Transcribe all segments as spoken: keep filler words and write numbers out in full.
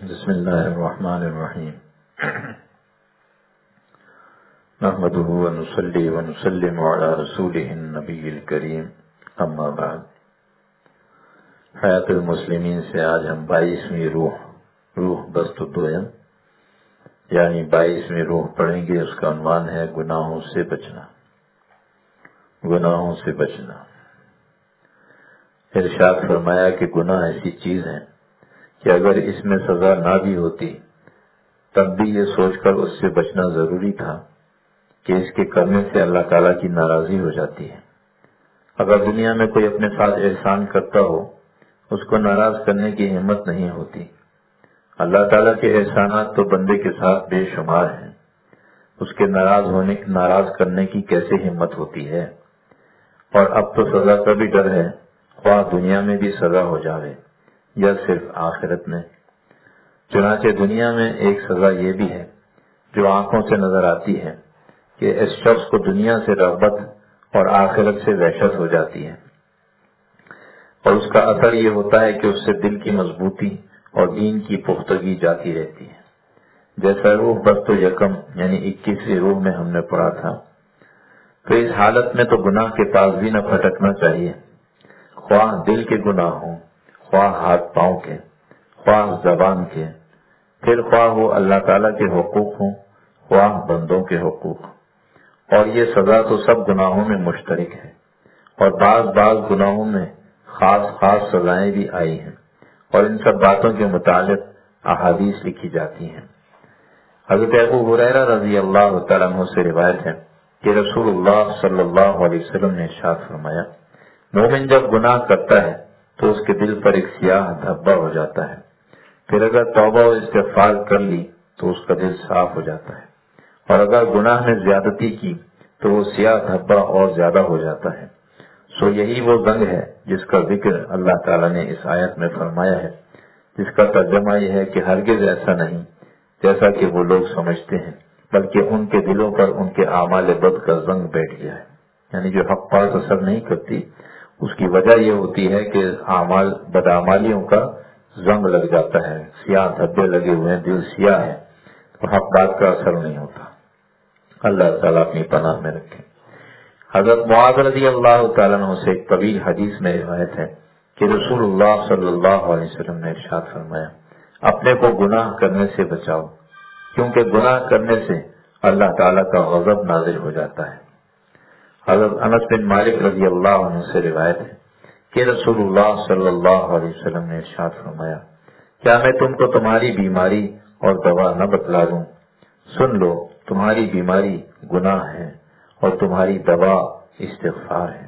بسم اللہ الرحمن الرحیم نحمده ونصلی ونسلم علی رسولہ النبی الکریم اما بعد۔ حیات المسلمین سے آج ہم بائیسویں روح روح بست دویم یعنی بائیسویں روح پڑھیں گے۔ اس کا عنوان ہے گناہوں سے بچنا۔ گناہوں سے بچنا۔ ارشاد فرمایا کہ گناہ ایسی چیز ہے کہ اگر اس میں سزا نہ بھی ہوتی تب بھی یہ سوچ کر اس سے بچنا ضروری تھا کہ اس کے کرنے سے اللہ تعالیٰ کی ناراضی ہو جاتی ہے۔ اگر دنیا میں کوئی اپنے ساتھ احسان کرتا ہو اس کو ناراض کرنے کی ہمت نہیں ہوتی۔ اللہ تعالیٰ کے احسانات تو بندے کے ساتھ بے شمار ہیں، اس کے ناراض ہونے ناراض کرنے کی کیسے ہمت ہوتی ہے؟ اور اب تو سزا کا بھی ڈر ہے، خواہ دنیا میں بھی سزا ہو جاوے یا صرف آخرت میں۔ چنانچہ دنیا میں ایک سزا یہ بھی ہے جو آنکھوں سے نظر آتی ہے کہ اس شخص کو دنیا سے رغبت اور آخرت سے وحشت ہو جاتی ہے، اور اس کا اثر یہ ہوتا ہے کہ اس سے دل کی مضبوطی اور دین کی پختگی جاتی رہتی ہے۔ جیسا روح بست و یکم یعنی اکیسویں روح میں ہم نے پڑھا تھا، تو اس حالت میں تو گناہ کے پاس بھی نہ پھٹکنا چاہیے، خواہ دل کے گناہ ہوں، خواہ ہاتھ پاؤں کے، خواہ زبان کے، پھر خواہ وہ اللہ تعالیٰ کے حقوق ہوں، خواہ بندوں کے حقوق۔ اور یہ سزا تو سب گناہوں میں مشترک ہے، اور بعض بعض گناہوں میں خاص خاص سزائیں بھی آئی ہیں، اور ان سب باتوں کے متعلق احادیث لکھی جاتی ہیں۔ حضرت ابو ہریرہ رضی اللہ تعالیٰ عنہ سے روایت ہے کہ رسول اللہ صلی اللہ علیہ وسلم نے ارشاد فرمایا، مومن جب گناہ کرتا ہے تو اس کے دل پر ایک سیاہ دھبا ہو جاتا ہے، پھر اگر توبہ و استغفار کر لی تو اس کا دل صاف ہو جاتا ہے، اور اگر گناہ میں زیادتی کی تو وہ سیاہ دھبا اور زیادہ ہو جاتا ہے۔ سو یہی وہ زنگ ہے جس کا ذکر اللہ تعالیٰ نے اس آیت میں فرمایا ہے، جس کا ترجمہ یہ ہے کہ ہرگز ایسا نہیں جیسا کہ وہ لوگ سمجھتے ہیں، بلکہ ان کے دلوں پر ان کے اعمال بد کا زنگ بیٹھ گیا ہے۔ یعنی جو حق پاس اثر نہیں کرتی، اس کی وجہ یہ ہوتی ہے کہ اعمال بدعمالیوں کا زنگ لگ جاتا ہے، سیاہ دھبے لگے ہوئے ہیں، دل سیاہ ہے، تو حق بات کا اثر نہیں ہوتا۔ اللہ تعالیٰ اپنی پناہ میں رکھے۔ حضرت معاذ رضی اللہ تعالیٰ عنہ سے ایک طویل حدیث میں روایت ہے کہ رسول اللہ صلی اللہ علیہ وسلم نے ارشاد فرمایا، اپنے کو گناہ کرنے سے بچاؤ، کیونکہ گناہ کرنے سے اللہ تعالیٰ کا غضب نازل ہو جاتا ہے۔ حضرت انس بن مالک رضی اللہ عنہ سے روایت ہے کہ رسول اللہ صلی اللہ علیہ وسلم نے ارشاد فرمایا، کیا میں تم کو تمہاری بیماری اور دوا نہ بتلا دوں؟ سن لو، تمہاری بیماری گناہ ہے اور تمہاری دوا استغفار ہے۔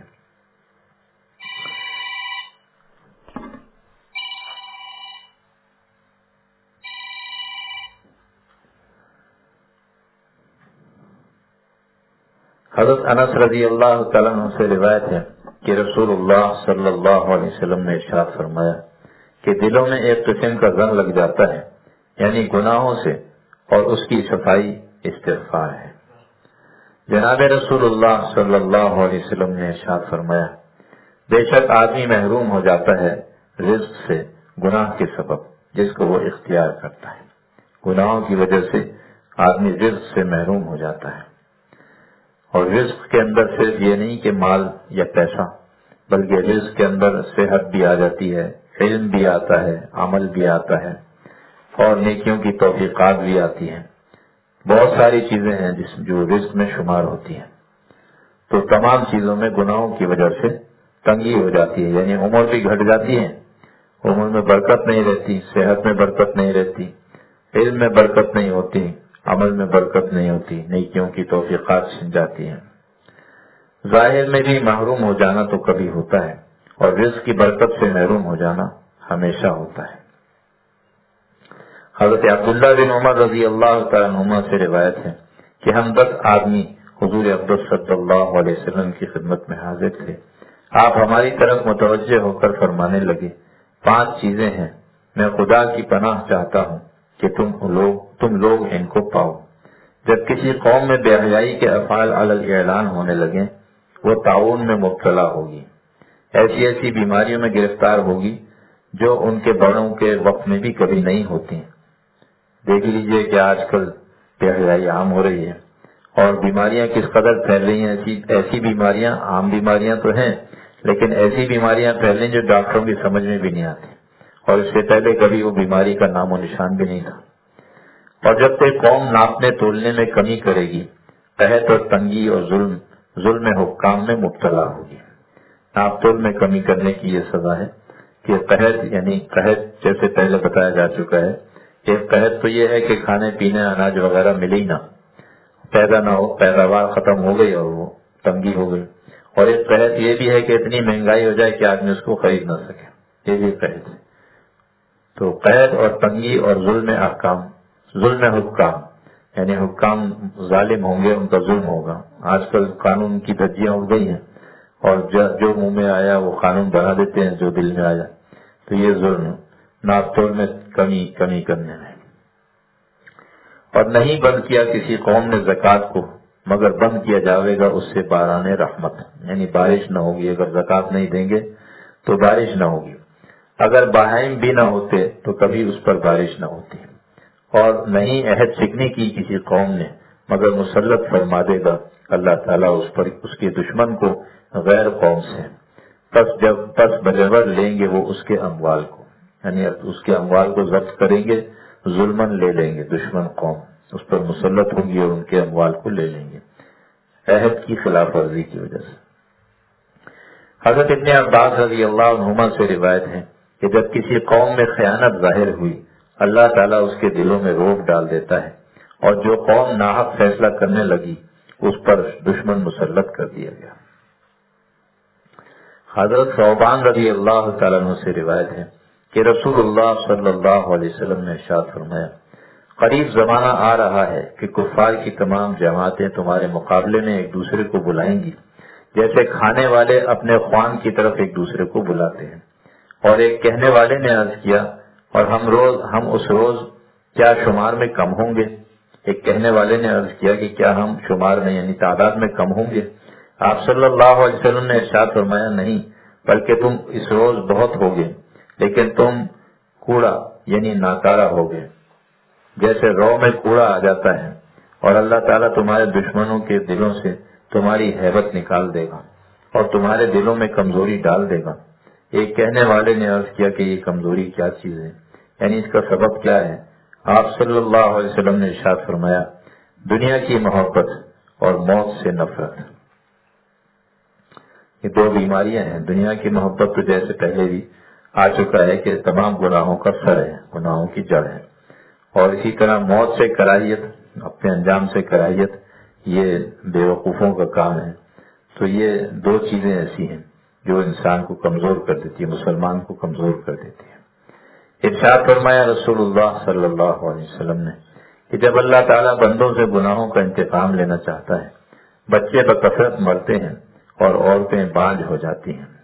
حضرت انس رضی اللہ تعالیٰ عنہ سے روایت ہے کہ رسول اللہ صلی اللہ علیہ وسلم نے ارشاد فرمایا کہ دلوں میں ایک قسم کا زنگ لگ جاتا ہے، یعنی گناہوں سے، اور اس کی صفائی استغفار ہے۔ جناب رسول اللہ صلی اللہ علیہ وسلم نے ارشاد فرمایا، بے شک آدمی محروم ہو جاتا ہے رزق سے گناہ کے سبب جس کو وہ اختیار کرتا ہے۔ گناہوں کی وجہ سے آدمی رزق سے محروم ہو جاتا ہے، اور رزق کے اندر صرف یہ نہیں کہ مال یا پیسہ، بلکہ رزق کے اندر صحت بھی آ جاتی ہے، علم بھی آتا ہے، عمل بھی آتا ہے، اور نیکیوں کی توفیقات بھی آتی ہیں۔ بہت ساری چیزیں ہیں جس جو رزق میں شمار ہوتی ہیں۔ تو تمام چیزوں میں گناہوں کی وجہ سے تنگی ہو جاتی ہے، یعنی عمر بھی گھٹ جاتی ہے، عمر میں برکت نہیں رہتی، صحت میں برکت نہیں رہتی، علم میں برکت نہیں ہوتی، عمل میں برکت نہیں ہوتی، نیکیوں کی توفیقات چھن جاتی ہیں۔ ظاہر میں بھی محروم ہو جانا تو کبھی ہوتا ہے، اور رزق کی برکت سے محروم ہو جانا ہمیشہ ہوتا ہے۔ حضرت عبداللہ بن عمر رضی اللہ تعالیٰ عنہما سے روایت ہے کہ ہم دس آدمی حضور اقدس صلی اللہ علیہ وسلم کی خدمت میں حاضر تھے۔ آپ ہماری طرف متوجہ ہو کر فرمانے لگے، پانچ چیزیں ہیں، میں خدا کی پناہ چاہتا ہوں کہ تم لوگ تم لوگ ان کو پاؤ۔ جب کسی قوم میں بے حیائی کے افعال علی الاعلان ہونے لگے، وہ طاعون میں مبتلا ہوگی، ایسی ایسی بیماریوں میں گرفتار ہوگی جو ان کے بڑوں کے وقت میں بھی کبھی نہیں ہوتی، دیکھ لیجئے کہ آج کل بیحیائی عام ہو رہی ہے اور بیماریاں کس قدر پھیل رہی ہیں. ایسی ایسی بیماریاں، عام بیماریاں تو ہیں لیکن ایسی بیماریاں پھیل رہی ہیں جو ڈاکٹروں کی سمجھ میں بھی نہیں آتی، اور اس سے پہلے کبھی وہ بیماری کا نام و نشان بھی نہیں تھا. اور جب تک قوم ناپنے تولنے میں کمی کرے گی، قحط اور تنگی اور ظلم ظلم حکام میں مبتلا ہوگی. ناپ تول میں کمی کرنے کی یہ سزا ہے کہ قحط یعنی قحط جیسے پہلے بتایا جا چکا ہے کہ قحط تو یہ ہے کہ کھانے پینے اناج وغیرہ ملے ہی نہ، پیدا نہ ہو، پیداوار ختم ہو گئی اور وہ تنگی ہو گئی. اور ایک قحط یہ بھی ہے کہ اتنی مہنگائی ہو جائے کہ آدمی اس کو خرید نہ سکے، یہ بھی قحط ہے. تو قحط اور تنگی اور ظلم احکام، ظلم حکام یعنی حکام ظالم ہوں گے، ان کا ظلم ہوگا. آج کل قانون کی دھجیاں اڑ گئی ہیں اور جو منہ میں آیا وہ قانون بنا دیتے ہیں جو دل میں آیا. تو یہ ظلم ناپ تول میں کمی کمی کرنے میں. اور نہیں بند کیا کسی قوم نے زکوٰۃ کو مگر بند کیا جاوے گا اس سے باران رحمت، یعنی بارش نہ ہوگی. اگر زکوٰۃ نہیں دیں گے تو بارش نہ ہوگی. اگر بہائم بھی نہ ہوتے تو کبھی اس پر بارش نہ ہوتی. اور نہیں عہد شکنی کی کسی قوم نے مگر مسلط فرما دے گا اللہ تعالیٰ اس پر اس کے دشمن کو غیر قوم سے. پس جب پس بجبر لیں گے وہ اس کے اموال کو، یعنی اس کے اموال کو ضبط کریں گے، ظلمن لے لیں گے. دشمن قوم اس پر مسلط ہوں گی اور ان کے اموال کو لے لیں گے عہد کی خلاف ورزی کی وجہ سے. حضرت ابن عباس رضی اللہ عنہما سے روایت ہے کہ جب کسی قوم میں خیانت ظاہر ہوئی اللہ تعالیٰ اس کے دلوں میں روب ڈال دیتا ہے، اور جو قوم ناحق فیصلہ کرنے لگی اس پر دشمن مسلط کر دیا گیا. حضرت ثوبان رضی اللہ تعالیٰ عنہ سے روایت ہے کہ رسول اللہ صلی اللہ علیہ وسلم نے ارشاد فرمایا قریب زمانہ آ رہا ہے کہ کفار کی تمام جماعتیں تمہارے مقابلے میں ایک دوسرے کو بلائیں گی جیسے کھانے والے اپنے خوان کی طرف ایک دوسرے کو بلاتے ہیں. اور ایک کہنے والے نے عرض کیا اور ہم روز ہم اس روز کیا شمار میں کم ہوں گے؟ ایک کہنے والے نے عرض کیا کہ کیا ہم شمار میں یعنی تعداد میں کم ہوں گے؟ آپ صلی اللہ علیہ وسلم نے ارشاد فرمایا نہیں، بلکہ تم اس روز بہت ہوگے لیکن تم کوڑا یعنی ناکارہ ہوگے. جیسے رو میں کوڑا آ جاتا ہے اور اللہ تعالیٰ تمہارے دشمنوں کے دلوں سے تمہاری ہیبت نکال دے گا اور تمہارے دلوں میں کمزوری ڈال دے گا. ایک کہنے والے نے عرض کیا کہ یہ کمزوری کیا چیز ہے، یعنی اس کا سبب کیا ہے؟ آپ صلی اللہ علیہ وسلم نے ارشاد فرمایا دنیا کی محبت اور موت سے نفرت. یہ دو بیماریاں ہیں. دنیا کی محبت تو جیسے پہلے بھی آ چکا ہے کہ تمام گناہوں کا سر ہے، گناہوں کی جڑ ہے. اور اسی طرح موت سے کراہیت، اپنے انجام سے کراہیت، یہ بے وقوفوں کا کام ہے. تو یہ دو چیزیں ایسی ہیں جو انسان کو کمزور کر دیتی ہے، مسلمان کو کمزور کر دیتی ہے. ارشاد فرمایا رسول اللہ صلی اللہ علیہ وسلم نے کہ جب اللہ تعالیٰ بندوں سے گناہوں کا انتقام لینا چاہتا ہے بچے بکثرت مرتے ہیں اور عورتیں بانجھ ہو جاتی ہیں.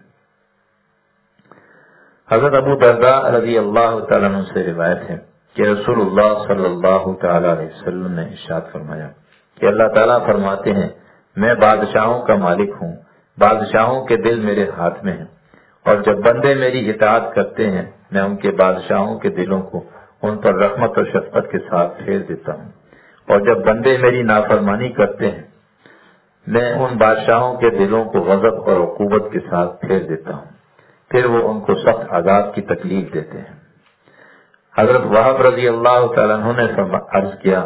حضرت ابو درداء رضی اللہ تعالیٰ عنہ سے روایت ہے کہ رسول اللہ صلی اللہ تعالیٰ علیہ وسلم نے ارشاد فرمایا کہ اللہ تعالیٰ فرماتے ہیں میں بادشاہوں کا مالک ہوں، بادشاہوں کے دل میرے ہاتھ میں ہیں، اور جب بندے میری اطاعت کرتے ہیں میں ان کے بادشاہوں کے دلوں کو ان پر رحمت اور شفقت کے ساتھ پھیر دیتا ہوں، اور جب بندے میری نافرمانی کرتے ہیں میں ان بادشاہوں کے دلوں کو غضب اور عقوبت کے ساتھ پھیر دیتا ہوں، پھر وہ ان کو سخت عذاب کی تکلیف دیتے ہیں. حضرت وہب رضی اللہ تعالیٰ عنہ نے عرض کیا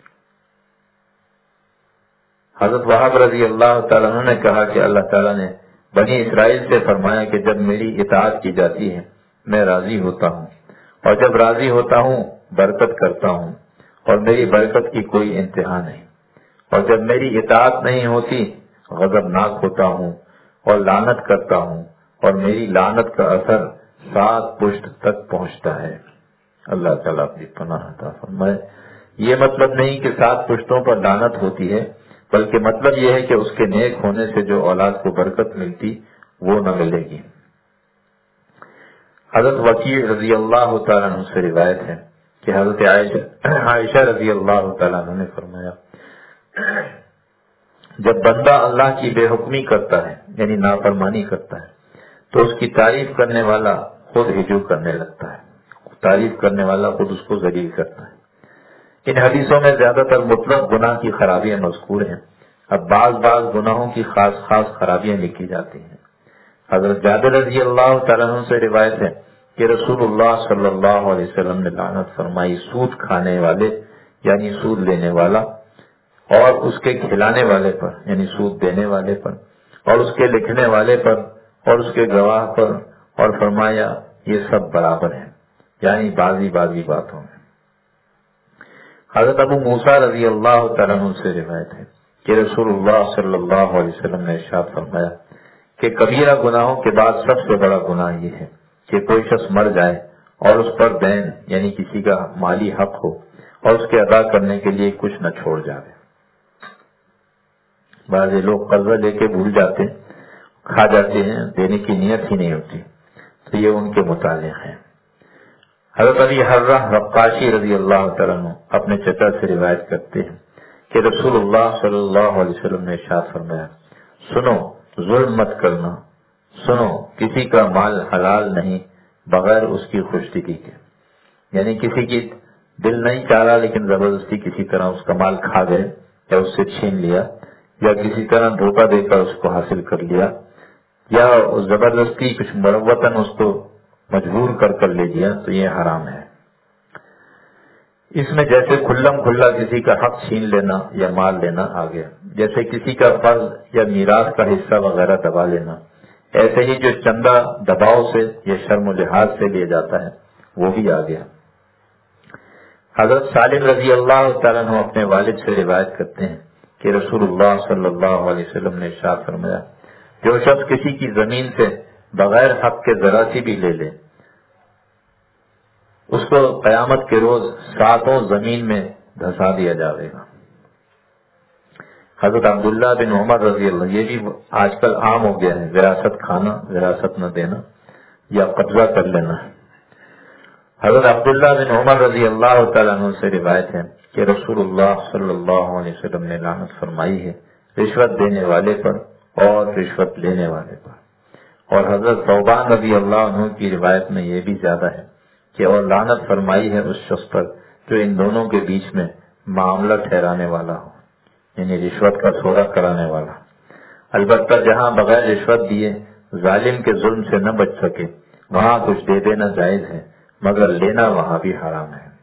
حضرت وہب رضی اللہ تعالیٰ عنہ نے کہا کہ اللہ تعالیٰ نے بنی اسرائیل سے فرمایا کہ جب میری اطاعت کی جاتی ہے میں راضی ہوتا ہوں، اور جب راضی ہوتا ہوں برکت کرتا ہوں اور میری برکت کی کوئی انتہا نہیں، اور جب میری اطاعت نہیں ہوتی غضبناک ہوتا ہوں اور لعنت کرتا ہوں اور میری لعنت کا اثر سات پشت تک پہنچتا ہے. اللہ تعالیٰ اپنی پناہ عطا فرمائے. یہ مطلب نہیں کہ سات پشتوں پر لعنت ہوتی ہے، بلکہ مطلب یہ ہے کہ اس کے نیک ہونے سے جو اولاد کو برکت ملتی وہ نہ ملے گی. حضرت وکیع رضی اللہ تعالیٰ عنہ سے روایت ہے کہ حضرت عائشہ عائشہ رضی اللہ تعالیٰ عنہ نے فرمایا جب بندہ اللہ کی بے حکمی کرتا ہے یعنی نافرمانی کرتا ہے تو اس کی تعریف کرنے والا خود ہجو کرنے لگتا ہے، تعریف کرنے والا خود اس کو ذلیل کرتا ہے. ان حدیثوں میں زیادہ تر مطلق گناہ کی خرابیاں مذکور ہیں. اب بعض بعض گناہوں کی خاص خاص خرابیاں لکھی جاتی ہیں. حضرت جابر رضی اللہ تعالیٰ عنہ سے روایت ہے کہ رسول اللہ صلی اللہ علیہ وسلم نے لعنت فرمائی سود کھانے والے یعنی سود لینے والا اور اس کے کھلانے والے پر یعنی سود دینے والے پر اور اس کے لکھنے والے پر اور اس کے گواہ پر، اور فرمایا یہ سب برابر ہیں، یعنی بازی بازی باتوں میں. حضرت ابو موسیٰ رضی اللہ تعالیٰ عنہ سے روایت ہے کہ رسول اللہ صلی اللہ علیہ وسلم نے ارشاد فرمایا کہ کبیرہ گناہوں کے بعد سب سے بڑا گناہ یہ ہے کہ کوئی شخص مر جائے اور اس پر دین یعنی کسی کا مالی حق ہو اور اس کے ادا کرنے کے لیے کچھ نہ چھوڑ جائے. بعض لوگ قرضہ لے کے بھول جاتے کھا جاتے ہیں، دینے کی نیت ہی نہیں ہوتی، تو یہ ان کے متعلق ہے. حضرت ابی حرہ رقاشی رضی اللہ تعالیٰ عنہ اپنے چچا سے روایت کرتے ہیں کہ رسول اللہ صلی اللہ علیہ وسلم نے ارشاد فرمایا سنو ظلم مت کرنا، سنو کسی کا مال حلال نہیں بغیر اس کی خوشدلی کے، یعنی کسی کی دل نہیں چاہ رہا لیکن زبردستی کسی طرح اس کا مال کھا گئے یا اس سے چھین لیا یا کسی طرح دھوکہ دے کر اس کو حاصل کر لیا یا زبردستی کچھ مروتاً اس کو مجبور کر کر لے لیا، تو یہ حرام ہے. اس میں جیسے کھلم کھلا کسی کا حق چھین لینا یا مال لینا آ گیا، جیسے کسی کا فرض یا میراث کا حصہ وغیرہ دبا لینا، ایسے ہی جو چندہ دباؤ سے یا شرم و لحاظ سے لیا جاتا ہے وہ بھی آ گیا. حضرت سالم رضی اللہ تعالیٰ عنہ اپنے والد سے روایت کرتے ہیں کہ رسول اللہ صلی اللہ علیہ وسلم نے ارشاد فرمایا جو شخص کسی کی زمین سے بغیر حق کے ذرا سی بھی لے لے اس کو قیامت کے روز ساتوں زمین میں دھسا دیا جائے گا. حضرت عبداللہ بن عمر رضی اللہ، یہ بھی آج کل عام ہو گیا ہے، وراثت کھانا، وراثت نہ دینا یا قبضہ کر لینا. حضرت عبداللہ بن عمر رضی اللہ تعالیٰ عنہ سے روایت ہے کہ رسول اللہ صلی اللہ علیہ وسلم نے لعنت فرمائی ہے رشوت دینے والے پر اور رشوت لینے والے پر. اور حضرت ثوبان رضی اللہ عنہ کی روایت میں یہ بھی زیادہ ہے کہ اور لعنت فرمائی ہے اس شخص پر جو ان دونوں کے بیچ میں معاملہ ٹھہرانے والا ہو، یعنی رشوت کا سودا کرانے والا. البتہ جہاں بغیر رشوت دیے ظالم کے ظلم سے نہ بچ سکے وہاں کچھ دے دینا جائز ہے، مگر لینا وہاں بھی حرام ہے.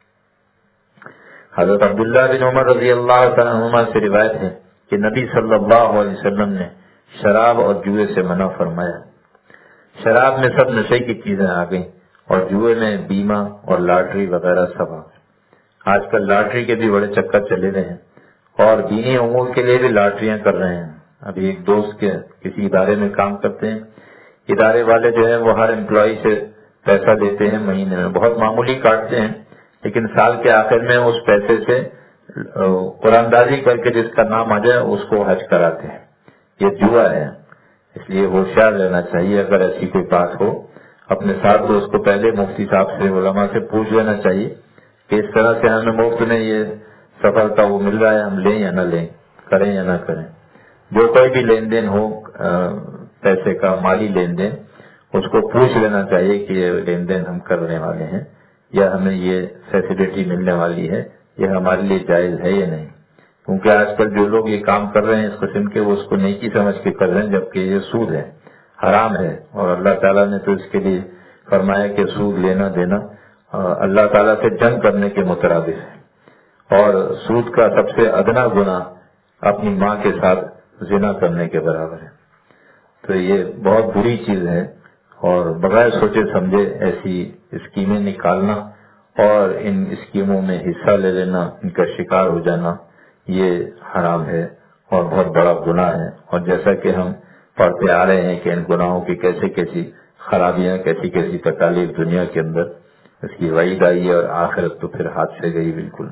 حضرت عبداللہ بن عمر رضی اللہ تعالیٰ عنہما سے روایت ہے کہ نبی صلی اللہ علیہ وسلم نے شراب اور جوئے سے منع فرمایا. شراب میں سب نشے کی چیزیں آ گئیں اور جوئے میں بیمہ اور لاٹری وغیرہ سب آ گئے. آج کل لاٹری کے بھی بڑے چکر چلے رہے ہیں اور دینی امور کے لیے بھی لاٹریاں کر رہے ہیں. ابھی ایک دوست کے کسی ادارے میں کام کرتے ہیں، ادارے والے جو ہے وہ ہر امپلائی سے پیسہ دیتے ہیں، مہینے میں بہت معمولی کاٹتے ہیں، لیکن سال کے آخر میں اس پیسے سے قرآن دازی کر کے جس کا نام آ جائے اس کو حج کراتے ہیں. یہ جوا ہے، اس لیے ہوشیار رہنا چاہیے. اگر ایسی کوئی بات ہو اپنے ساتھ تو اس کو پہلے مفتی صاحب سے علماء سے پوچھ لینا چاہیے کہ اس طرح سے ہمیں مفت میں یہ سفلتا وہ مل رہا ہے، ہم لیں یا نہ لیں، کریں یا نہ کریں. جو کوئی بھی لین دین ہو پیسے کا، مالی لین دین، اس کو پوچھ لینا چاہیے کہ یہ لین دین ہم کرنے والے ہیں یا ہمیں یہ فیسلٹی ملنے والی ہے، یہ ہمارے لیے جائز ہے یا نہیں. کیونکہ آج کل جو لوگ یہ کام کر رہے ہیں اس قسم کے، وہ اس کو نیکی سمجھ کے کر رہے ہیں، جبکہ یہ سود ہے، حرام ہے. اور اللہ تعالیٰ نے تو اس کے لیے فرمایا کہ سود لینا دینا اللہ تعالیٰ سے جنگ کرنے کے مترادف ہے. اور سود کا سب سے ادنا گناہ اپنی ماں کے ساتھ زنا کرنے کے برابر ہے. تو یہ بہت بری چیز ہے اور بغیر سوچے سمجھے ایسی اسکیمیں نکالنا اور ان اسکیموں میں حصہ لے لینا، ان کا شکار ہو جانا، یہ حرام ہے اور بہت بڑا گناہ ہے. اور جیسا کہ ہم پڑھتے آ رہے ہیں کہ ان گناہوں کی کیسے کیسی خرابیاں، کیسی کیسی تکالیف دنیا کے اندر، اس کی وعید آئی ہے اور آخرت تو پھر ہاتھ سے گئی بالکل.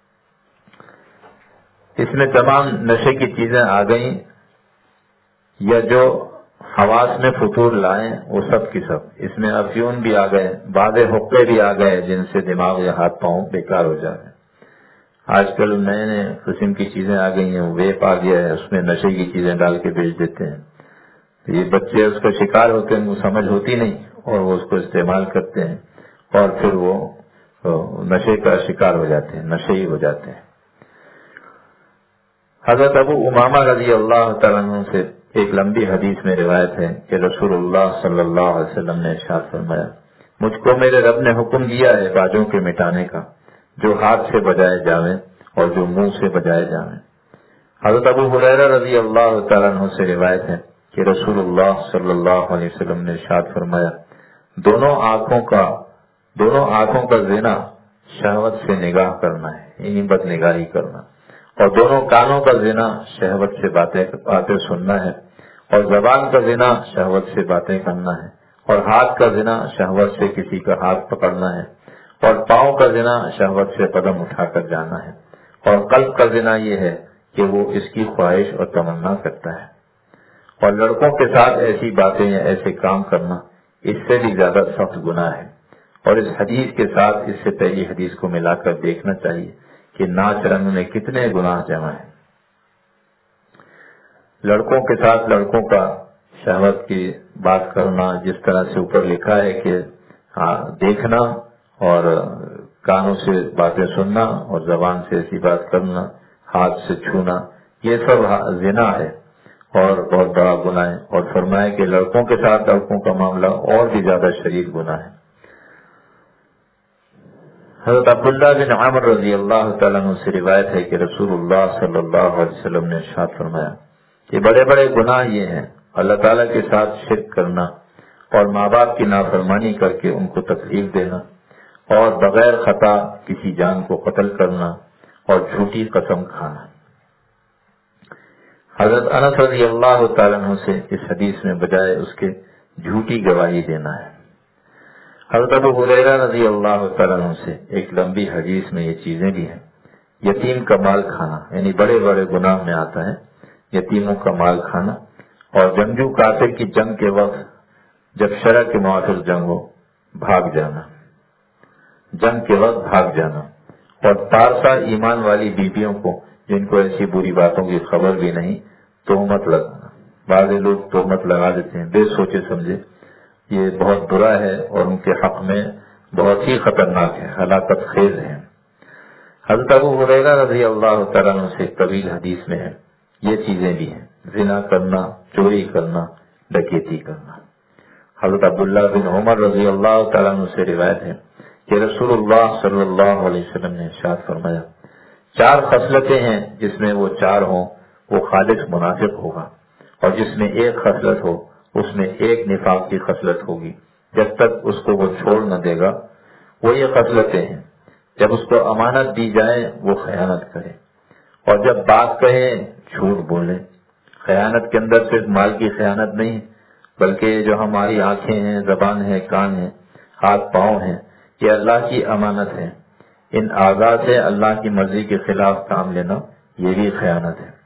اس میں تمام نشے کی چیزیں آ گئیں یا جو حواس میں فطور لائیں وہ سب کی سب. اس میں افیون بھی آ گئے، بعض حقے بھی آ گئے جن سے دماغ یا ہاتھ پاؤں بیکار ہو جا رہے ہیں. آج کل نئے نئے قسم کی چیزیں آ گئی ہیں، ویپ آ گیا ہے، اس میں نشے کی چیزیں ڈال کے بیچ دیتے ہیں. یہ بچے اس کا شکار ہوتے ہیں، وہ سمجھ ہوتی نہیں اور وہ اس کو استعمال کرتے ہیں اور پھر وہ نشے کا شکار ہو جاتے ہیں، نشئی ہو جاتے ہیں۔ حضرت ابو امامہ رضی اللہ تعالیٰ عنہ سے ایک لمبی حدیث میں روایت ہے کہ رسول اللہ صلی اللہ علیہ وسلم نے ارشاد فرمایا، مجھ کو میرے رب نے حکم دیا ہے باجوں کے مٹانے کا، جو ہاتھ سے بجائے جاویں اور جو منہ سے بجائے جاویں۔ حضرت ابو ہریرہ رضی اللہ تعالیٰ عنہ سے روایت ہے کہ رسول اللہ صلی اللہ علیہ وسلم نے ارشاد فرمایا، دونوں آنکھوں کا دونوں آنکھوں کا زنا شہوت سے نگاہ کرنا ہے، یعنی بد نگاہی کرنا، اور دونوں کانوں کا زنا شہوت سے باتیں باتیں سننا ہے، اور زبان کا زنا شہوت سے باتیں کرنا ہے، اور ہاتھ کا زنا شہوت سے کسی کا ہاتھ پکڑنا ہے، اور پاؤں کا زنا شہوت سے قدم اٹھا کر جانا ہے، اور قلب کا زنا یہ ہے کہ وہ اس کی خواہش اور تمنا کرتا ہے۔ اور لڑکوں کے ساتھ ایسی باتیں یا ایسے کام کرنا اس سے بھی زیادہ سخت گناہ ہے۔ اور اس حدیث کے ساتھ اس سے پہلی حدیث کو ملا کر دیکھنا چاہیے کہ ناچ رنگ میں کتنے گناہ جمع ہیں۔ لڑکوں کے ساتھ لڑکوں کا شہوت کی بات کرنا، جس طرح سے اوپر لکھا ہے کہ دیکھنا اور کانوں سے باتیں سننا اور زبان سے ایسی بات کرنا، ہاتھ سے چھونا، یہ سب زنا ہے اور بہت بڑا گناہ ہے۔ اور فرمایا کہ لڑکوں کے ساتھ لڑکوں کا معاملہ اور بھی زیادہ شدید گناہ ہے۔ حضرت عبداللہ بن عمر رضی اللہ تعالیٰ عنہ سے روایت ہے کہ رسول اللہ صلی اللہ علیہ وسلم نے ارشاد فرمایا کہ بڑے بڑے گناہ یہ ہیں اللہ تعالیٰ کے ساتھ شرک کرنا، اور ماں باپ کی نافرمانی کر کے ان کو تکلیف دینا، اور بغیر خطا کسی جان کو قتل کرنا، اور جھوٹی قسم کھانا۔ حضرت انس رضی اللہ تعالیٰ عنہ سے اس حدیث میں بجائے اس کے جھوٹی گواہی دینا ہے۔ حضرت ابو ہریرہ رضی اللہ تعالیٰ عنہ سے ایک لمبی حدیث میں یہ چیزیں بھی ہیں۔ یتیم کا مال کھانا، یعنی بڑے بڑے گناہ میں آتا ہے یتیموں کا مال کھانا، اور جنگجو کافر کی جنگ کے وقت جب شرع کے موافق جنگ ہو بھاگ جانا، جنگ کے وقت بھاگ جانا، اور تارسا ایمان والی بیویوں کو جن کو ایسی بری باتوں کی خبر بھی نہیں تہمت لگانا۔ بعض لوگ تہمت لگا دیتے ہیں بے سوچے سمجھے، یہ بہت برا ہے اور ان کے حق میں بہت ہی خطرناک ہے، ہلاکت خیز ہے۔ حضرت ابو ہریرہ رضی اللہ تعالیٰ عنہ سے طویل حدیث میں ہے یہ چیزیں بھی ہیں، زنا کرنا، چوری کرنا، ڈکیتی کرنا۔ حضرت عبداللہ بن عمر رضی اللہ تعالیٰ عنہ سے روایت ہے کہ رسول اللہ صلی اللہ علیہ وسلم نے ارشاد فرمایا، چار خصلتیں ہیں جس میں وہ چار ہوں وہ خالص منافق ہوگا، اور جس میں ایک خصلت ہو اس میں ایک نفاق کی خصلت ہوگی، جب تک اس کو وہ چھوڑ نہ دے گا۔ وہ یہ خصلتیں ہیں، جب اس کو امانت دی جائے وہ خیانت کرے، اور جب بات کہے جھوٹ بولے۔ خیانت کے اندر صرف مال کی خیانت نہیں، بلکہ جو ہماری آنکھیں ہیں، زبان ہے، کان ہے، ہاتھ پاؤں ہیں، یہ اللہ کی امانت ہے۔ ان اعضاء سے اللہ کی مرضی کے خلاف کام لینا یہ بھی خیانت ہے۔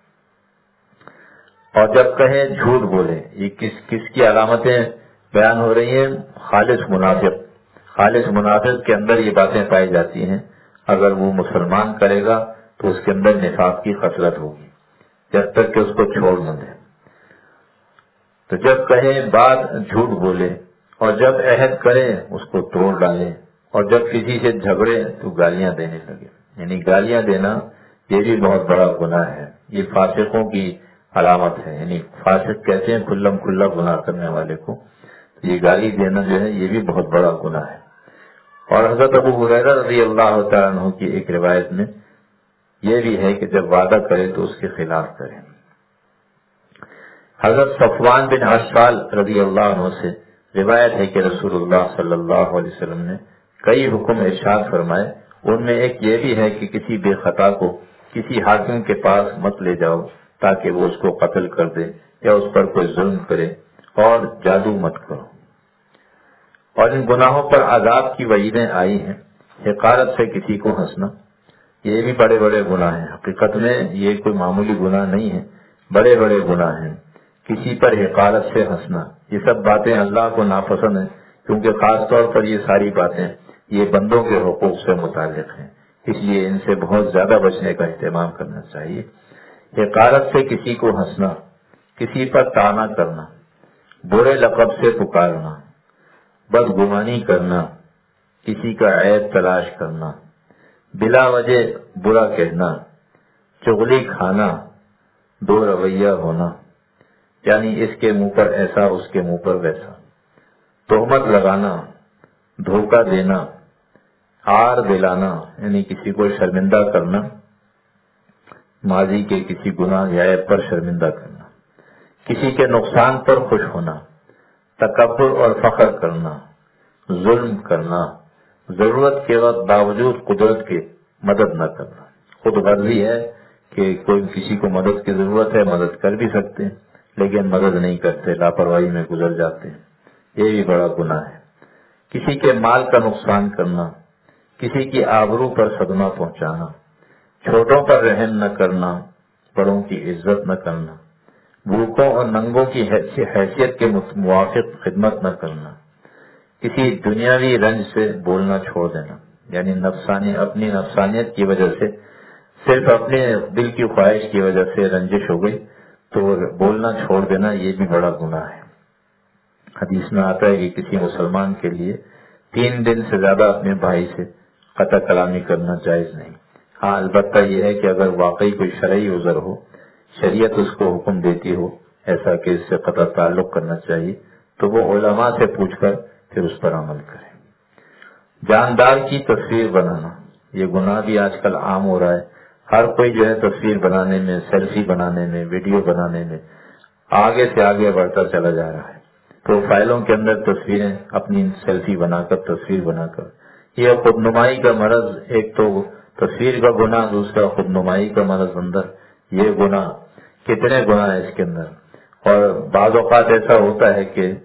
اور جب کہیں جھوٹ بولے، یہ کس کس کی علامتیں بیان ہو رہی ہیں؟ خالص منافق۔ خالص منافق کے اندر یہ باتیں پائی جاتی ہیں۔ اگر وہ مسلمان کرے گا تو اس کے اندر نفاق کی خصلت ہوگی جب تک کہ اس کو چھوڑ نہ دے۔ تو جب کہیں بات جھوٹ بولے، اور جب عہد کرے اس کو توڑ ڈالے، اور جب کسی سے جھگڑے تو گالیاں دینے لگے۔ یعنی گالیاں دینا یہ بھی بہت بڑا گناہ ہے، یہ فاسقوں کی علامت ہے۔ یعنی فاسق کہتے ہیں کھلم کھلا گناہ کرنے والے کو، یہ گالی دینا جو ہے یہ بھی بہت بڑا گناہ ہے۔ اور حضرت ابو ہریرہ رضی اللہ تعالیٰ عنہ کی ایک روایت میں یہ بھی ہے کہ جب وعدہ کرے تو اس کے خلاف کرے۔ حضرت صفوان بن عسال رضی اللہ عنہ سے روایت ہے کہ رسول اللہ صلی اللہ علیہ وسلم نے کئی حکم ارشاد فرمائے، ان میں ایک یہ بھی ہے کہ کسی بے خطا کو کسی حاکم کے پاس مت لے جاؤ تاکہ وہ اس کو قتل کر دے یا اس پر کوئی ظلم کرے، اور جادو مت کرو۔ اور ان گناہوں پر عذاب کی وعیدیں آئی ہیں۔ حقارت سے کسی کو ہنسنا، یہ بھی بڑے بڑے گناہ ہیں۔ حقیقت میں یہ کوئی معمولی گناہ نہیں ہے، بڑے بڑے گناہ ہیں۔ کسی پر حقارت سے ہنسنا، یہ سب باتیں اللہ کو ناپسند ہیں، کیونکہ خاص طور پر یہ ساری باتیں یہ بندوں کے حقوق سے متعلق ہیں، اس لیے ان سے بہت زیادہ بچنے کا اہتمام کرنا چاہیے۔ حقارت سے کسی کو ہنسنا، کسی پر طعنہ کرنا، برے لقب سے پکارنا، بدگمانی کرنا، کسی کا عیب تلاش کرنا، بلا وجہ برا کہنا، چغلی کھانا، دو رویہ ہونا، یعنی اس کے منہ پر ایسا اس کے منہ پر ویسا، تہمت لگانا، دھوکہ دینا، عار دلانا یعنی کسی کو شرمندہ کرنا، ماضی کے کسی گناہ یا عیب پر شرمندہ کرنا، کسی کے نقصان پر خوش ہونا، تکبر اور فخر کرنا، ظلم کرنا، ضرورت کے وقت باوجود قدرت کے مدد نہ کرنا۔ خود غرضی ہے کہ کوئی کسی کو مدد کی ضرورت ہے، مدد کر بھی سکتے ہیں لیکن مدد نہیں کرتے، لاپرواہی میں گزر جاتے ہیں، یہ بھی بڑا گناہ ہے۔ کسی کے مال کا نقصان کرنا، کسی کی آبرو پر صدمہ پہنچانا، چھوٹوں پر رحم نہ کرنا، بڑوں کی عزت نہ کرنا، بھوکوں اور ننگوں کی حیثیت کے موافق خدمت نہ کرنا، کسی دنیاوی رنج سے بولنا چھوڑ دینا، یعنی نفسانی اپنی نفسانیت کی وجہ سے، صرف اپنے دل کی خواہش کی وجہ سے رنجش ہو گئی تو بولنا چھوڑ دینا، یہ بھی بڑا گناہ ہے۔ حدیث میں آتا ہے کہ کسی مسلمان کے لیے تین دن سے زیادہ اپنے بھائی سے قطع کلامی کرنا جائز نہیں۔ ہاں البتہ یہ ہے کہ اگر واقعی کوئی شرعی عذر ہو، شریعت اس کو حکم دیتی ہو ایسا کہ اس سے قطع تعلق کرنا چاہیے تو وہ علماء سے پوچھ کر پھر اس پر عمل کرے۔ جاندار کی تصویر بنانا، یہ گناہ بھی آج کل عام ہو رہا ہے۔ ہر کوئی جو ہے تصویر بنانے میں، سیلفی بنانے میں، ویڈیو بنانے میں آگے سے آگے بڑھتا چلا جا رہا ہے۔ پروفائلوں کے اندر تصویریں اپنی سیلفی بنا کر، تصویر بنا کر، یہ خود نمائی کا مرض، ایک تو تصویر کا گناہ، دوسرا خود نمائی کا مرض اندر، یہ گناہ کتنے گناہ ہے اس کے اندر۔ اور بعض اوقات ایسا ہوتا ہے کہ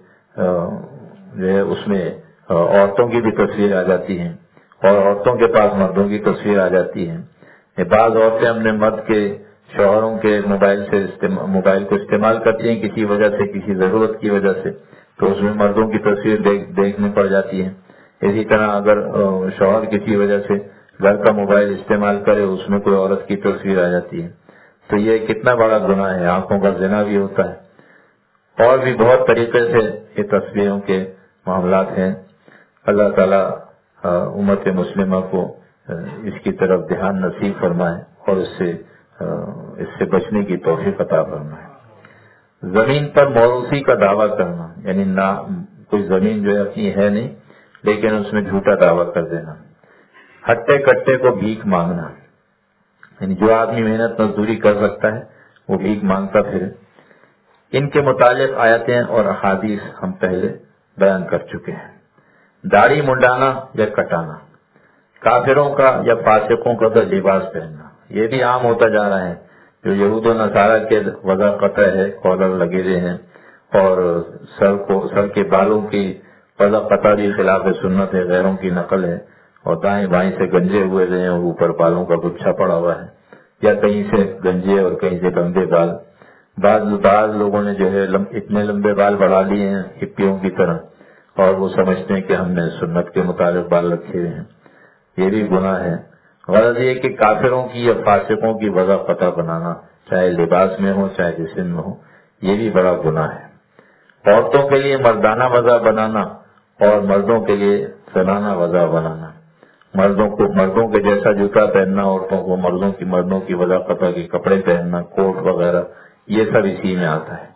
جو ہے اس میں عورتوں کی بھی تصویر آ جاتی ہیں اور عورتوں کے پاس مردوں کی تصویر آ جاتی ہے۔ بعض عورتیں اپنے مرد کے، شوہروں کے موبائل سے موبائل کو استعمال کرتی ہیں کسی وجہ سے، کسی ضرورت کی وجہ سے، تو اس میں مردوں کی تصویر دیکھ دیکھنے پڑ جاتی ہے۔ اسی طرح اگر شوہر کسی وجہ سے گھر کا موبائل استعمال کرے، اس میں کوئی عورت کی تصویر آ جاتی ہے، تو یہ کتنا بڑا گناہ ہے، آنکھوں کا زنا بھی ہوتا ہے۔ اور بھی بہت طریقے سے یہ تصویروں کے معاملات ہیں۔ اللہ تعالیٰ امت مسلمہ کو اس کی طرف دھیان نصیب فرمائے اور اس سے اس سے بچنے کی توفیق عطا فرمائے۔ زمین پر موروثی کا دعویٰ کرنا، یعنی نہ کوئی زمین جو ہے اپنی ہے نہیں لیکن اس میں جھوٹا دعویٰ کر دینا۔ ہٹے کٹے کو بھیک مانگنا، یعنی جو آدمی محنت مزدوری کر سکتا ہے وہ بھیک مانگتا پھرے۔ ان کے متعلق آیتیں اور احادیث ہم پہلے بیان کر چکے ہیں۔ داڑھی منڈانا یا کٹانا، کافروں کا یا فاسقوں کا تو لباس پہننا، یہ بھی عام ہوتا جا رہا ہے۔ جو یہود و نصارہ کے وضع قطع ہے، کالر لگے ہوئے ہیں، اور سر کو سر کے بالوں کی وضع قطع بھی خلاف سنت ہے، غیروں کی نقل ہے، اور دائیں بائیں سے گنجے ہوئے ہیں اور اوپر بالوں کا گچھا پڑا ہوا ہے، یا کہیں سے گنجے اور کہیں سے لمبے بال۔ بعض بعض لوگوں نے جو ہے اتنے لمبے بال بڑھا لیے ہیں ہپیوں کی طرح، اور وہ سمجھتے ہیں کہ ہم نے سنت کے مطابق بال رکھے ہوئے ہیں، یہ بھی گناہ ہے۔ غرض یہ کہ کافروں کی یا فاسقوں کی وضع قطع بنانا، چاہے لباس میں ہو چاہے جسم میں ہو، یہ بھی بڑا گناہ ہے۔ عورتوں کے لیے مردانہ وضع بنانا اور مردوں کے لیے زنانہ وضع بنانا، مردوں کو مردوں کے جیسا جوتا پہننا، عورتوں کو مردوں کی مردوں کی وضع قطع کے کپڑے پہننا، کوٹ وغیرہ، یہ سب اسی میں آتا ہے۔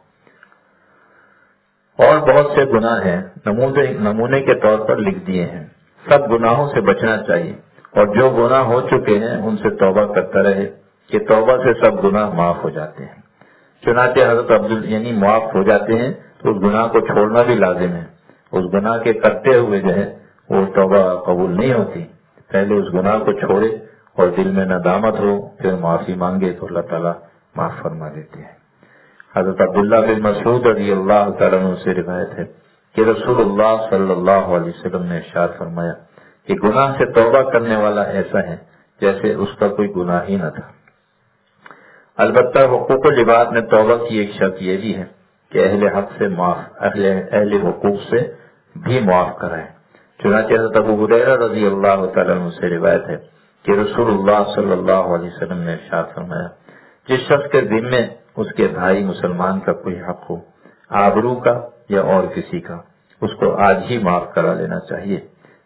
اور بہت سے گناہ ہیں، نمونے نمونے کے طور پر لکھ دیے ہیں۔ سب گناہوں سے بچنا چاہیے اور جو گناہ ہو چکے ہیں ان سے توبہ کرتا رہے کہ توبہ سے سب گناہ معاف ہو جاتے ہیں۔ چنانچہ حضرت عبد یعنی معاف ہو جاتے ہیں تو اس گناہ کو چھوڑنا بھی لازم ہے۔ اس گناہ کے کرتے ہوئے جو ہے وہ توبہ قبول نہیں ہوتی، پہلے اس گناہ کو چھوڑے اور دل میں ندامت ہو، پھر معافی مانگے تو اللہ تعالیٰ معاف فرما دیتے ہیں۔ حضرت عبداللہ بن مسعود رضی اللہ تعالیٰ عنہ سے روایت ہے کہ رسول اللہ صلی اللہ علیہ وسلم نے ارشاد فرمایا کہ گناہ سے توبہ کرنے والا ایسا ہے جیسے اس کا کوئی گناہ ہی نہ تھا۔ البتہ حقوق العباد میں توبہ کی ایک شرط یہ بھی ہے کہ اہل حق سے معاف اہل اہل حقوق سے بھی معاف کرائے۔ چنانچہ حضرت ابو ہریرہ رضی اللہ تعالیٰ عنہ سے روایت ہے کہ رسول اللہ صلی اللہ علیہ وسلم نے ارشاد فرمایا جس شخص کے ذمے اس کے بھائی مسلمان کا کوئی حق ہو، آبرو کا یا اور کسی کا، اس کو آج ہی معاف کرا لینا چاہیے،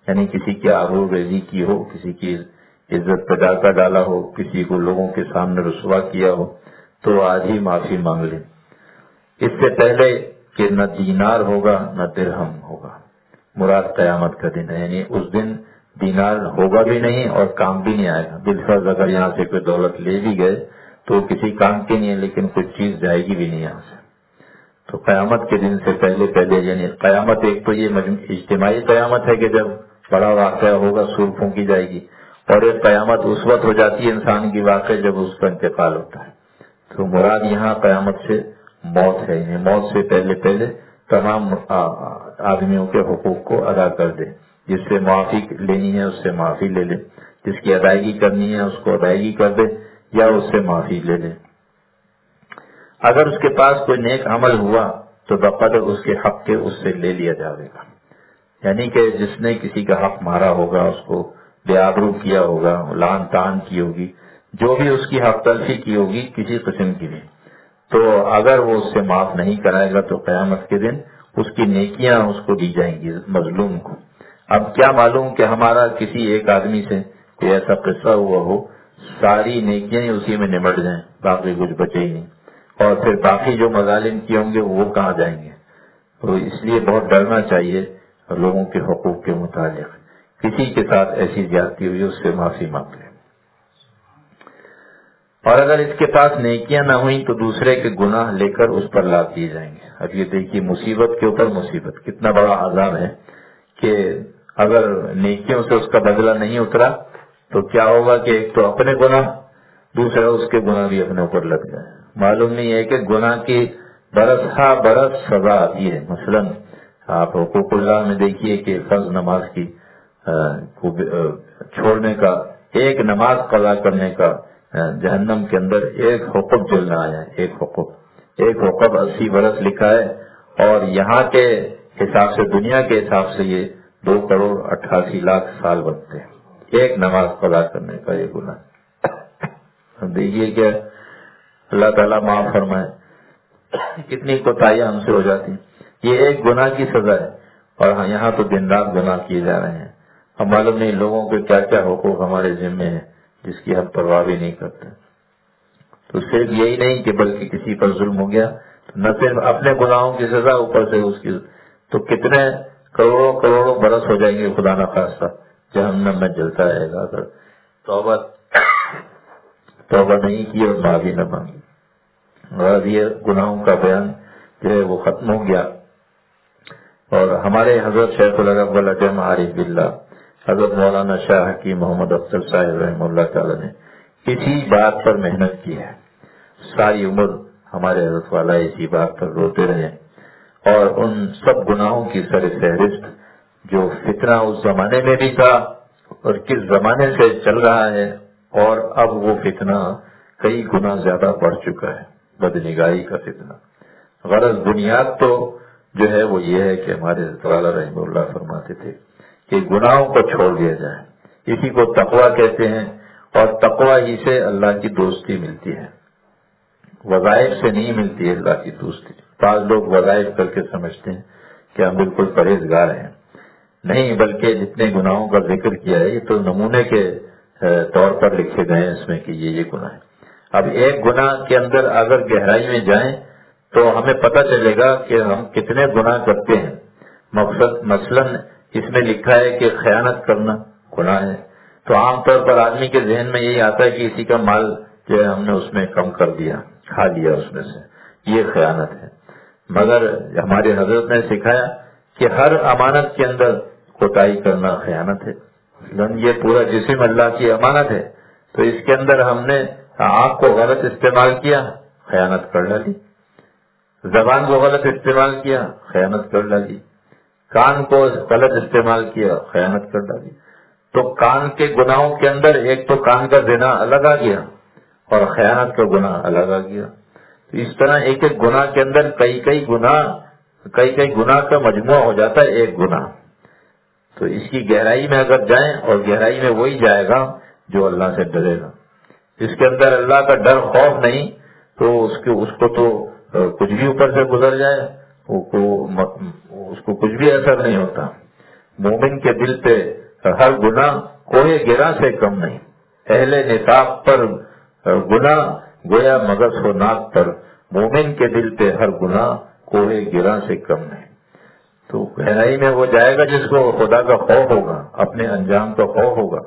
یعنی کسی کی آبرو ریزی کی ہو، کسی کی عزت پہ ڈاکہ ڈالا ہو، کسی کو لوگوں کے سامنے رسوا کیا ہو، تو آج ہی معافی مانگ لیں، اس سے پہلے کہ نہ دینار ہوگا نہ درہم ہوگا۔ مراد قیامت کا دن ہے، یعنی اس دن دینار ہوگا بھی نہیں اور کام بھی نہیں آئے گا۔ بالفرض اگر یہاں سے کوئی دولت لے بھی گئے تو کسی کام کی نہیں ہے، لیکن کچھ چیز جائے گی بھی نہیں یہاں سے۔ تو قیامت کے دن سے پہلے پہلے یعنی قیامت، ایک تو یہ اجتماعی قیامت ہے کہ جب بڑا واقعہ ہوگا، سور پھونکی جائے گی، اور ایک قیامت اس وقت ہو جاتی ہے انسان کی واقع جب اس کا انتقال ہوتا ہے۔ تو مراد یہاں قیامت سے موت ہے، یعنی موت سے پہلے پہلے تمام آدمیوں کے حقوق کو ادا کر دے، جس سے معافی لینی ہے اس سے معافی لے لے، جس کی ادائیگی کرنی ہے اس کو ادائیگی کر دے یا اس سے معافی لے لے۔ اگر اس کے پاس کوئی نیک عمل ہوا تو بقدر اس کے حق کے اس سے لے لیا جائے گا، یعنی کہ جس نے کسی کا حق مارا ہوگا، اس کو بے آبرو کیا ہوگا، لعن طعن کی ہوگی، جو بھی اس کی حق تلفی کی ہوگی کسی قسم کی بھی، تو اگر وہ اس سے معاف نہیں کرائے گا تو قیامت کے دن اس کی نیکیاں اس کو دی جائیں گی مظلوم کو۔ اب کیا معلوم کہ ہمارا کسی ایک آدمی سے کوئی ایسا قصہ ہوا ہو، ساری نیکیاں ہی اسی میں نمٹ جائیں، باقی کچھ بچے ہی نہیں، اور پھر باقی جو مظالم کیے ہوں گے وہ کہاں جائیں گے۔ تو اس لیے بہت ڈرنا چاہیے لوگوں کے حقوق کے متعلق، کسی کے ساتھ ایسی زیادتی ہوئی اس سے معافی مانگ لیں۔ اور اگر اس کے پاس نیکیاں نہ ہوئیں تو دوسرے کے گناہ لے کر اس پر لاد دیے جائیں گے۔ اب یہ دیکھیے مصیبت کے اوپر مصیبت، کتنا بڑا عذاب ہے کہ اگر نیکیوں سے اس کا بدلہ نہیں اترا تو کیا ہوگا کہ ایک تو اپنے گناہ، دوسرا اس کے گناہ بھی اپنے اوپر لگ جائے۔ معلوم نہیں ہے کہ گناہ کی برس ہا برس سزا آتی ہے۔ مثلا آپ حقوق اللہ میں دیکھیے کہ فرض نماز کی چھوڑنے کا، ایک نماز قضا کرنے کا جہنم کے اندر ایک حقوق جلنا آیا ہے، ایک حقوق ایک حقوق اسی برس لکھا ہے، اور یہاں کے حساب سے، دنیا کے حساب سے یہ دو کروڑ اٹھاسی لاکھ سال بنتے ہیں ایک نماز قضا کرنے کا یہ گناہ۔ دیکھیے کہ اللہ تعالیٰ معاف فرمائے کتنی کوتاہیاں ہم سے ہو جاتی ہیں۔ یہ ایک گناہ کی سزا ہے، اور یہاں تو دن رات گناہ کیے جا رہے ہیں۔ ہم معلوم نہیں لوگوں کے کیا کیا حقوق ہمارے ذمے ہیں جس کی ہم پرواہ بھی نہیں کرتے۔ تو صرف یہی نہیں کہ بلکہ کسی پر ظلم ہو گیا تو نہ صرف اپنے گناہوں کی سزا، اوپر سے اس کی تو کتنے کروڑوں کروڑوں برس ہو جائیں گے خدا نہ خواستہ جہنم میں جلتا رہے گا اگر توبہ توبہ نہیں کی اور معافی نہ مانگی۔ اور یہ گناہوں کا بیان جو ہے وہ ختم ہو گیا۔ اور ہمارے حضرت شیخ العرب والعجم عارف باللہ حضرت مولانا شاہ حکیم محمد افضل صاحب رحمہ اللہ تعالی نے اسی بات پر محنت کی ہے، ساری عمر ہمارے حضرت والا اسی بات پر روتے رہے، اور ان سب گناہوں کی سر فہرست جو فتنہ اس زمانے میں بھی تھا اور کس زمانے سے چل رہا ہے، اور اب وہ فتنہ کئی گنا زیادہ بڑھ چکا ہے، بدنگاہی کا فتنہ۔ غرض بنیاد تو جو ہے وہ یہ ہے کہ ہمارے حضرت والا رحمہ اللہ فرماتے تھے کہ گناہوں کو چھوڑ دیا جائے، اسی کو تقویٰ کہتے ہیں، اور تقویٰ ہی سے اللہ کی دوستی ملتی ہے، وظائف سے نہیں ملتی ہے اللہ کی دوستی۔ بعض لوگ وظائف کر کے سمجھتے ہیں کہ ہم بالکل پرہیزگار ہیں، نہیں، بلکہ جتنے گناہوں کا ذکر کیا ہے یہ تو نمونے کے طور پر لکھے گئے ہیں اس میں کہ یہ یہ گناہ ہے۔ اب ایک گناہ کے اندر اگر گہرائی میں جائیں تو ہمیں پتہ چلے گا کہ ہم کتنے گناہ کرتے ہیں۔ مقصد مثلا اس میں لکھا ہے کہ خیانت کرنا گناہ ہے، تو عام طور پر آدمی کے ذہن میں یہی آتا ہے کہ اسی کا مال جو ہے ہم نے اس میں کم کر دیا، کھا لیا اس میں سے، یہ خیانت ہے۔ مگر ہمارے حضرت نے سکھایا کہ ہر امانت کے اندر کوتاہی کرنا خیانت ہے۔ مثلاً یہ پورا جسم اللہ کی امانت ہے، تو اس کے اندر ہم نے آنکھ کو غلط استعمال کیا، خیانت کر ڈالی، زبان کو غلط استعمال کیا، خیانت کر ڈالی، کان کو غلط استعمال کیا، خیانت کر ڈالی۔ تو کان کے گناہوں کے اندر ایک تو کان کا زنا الگ آ گیا اور خیانت کا گناہ الگ آ گیا۔ تو اس طرح ایک ایک گناہ کے اندر کئی کئی گناہ کئی کئی گناہ کا مجموعہ ہو جاتا ہے ایک گناہ۔ تو اس کی گہرائی میں اگر جائیں، اور گہرائی میں وہی جائے گا جو اللہ سے ڈرے گا، جس کے اندر اللہ کا ڈر خوف نہیں، تو اس کے اس کو تو کچھ بھی اوپر سے گزر جائے اس کو کچھ بھی اثر نہیں ہوتا۔ مومن کے دل پہ ہر گناہ کوہ گرا سے کم نہیں. اہل نفاق پر گناہ گویا مغز و ناک پر، مومن کے دل پہ ہر گناہ کوہ گرا سے کم نہیں. تو گہرائی میں وہ جائے گا جس کو خدا کا خوف ہوگا، اپنے انجام کا خوف ہوگا،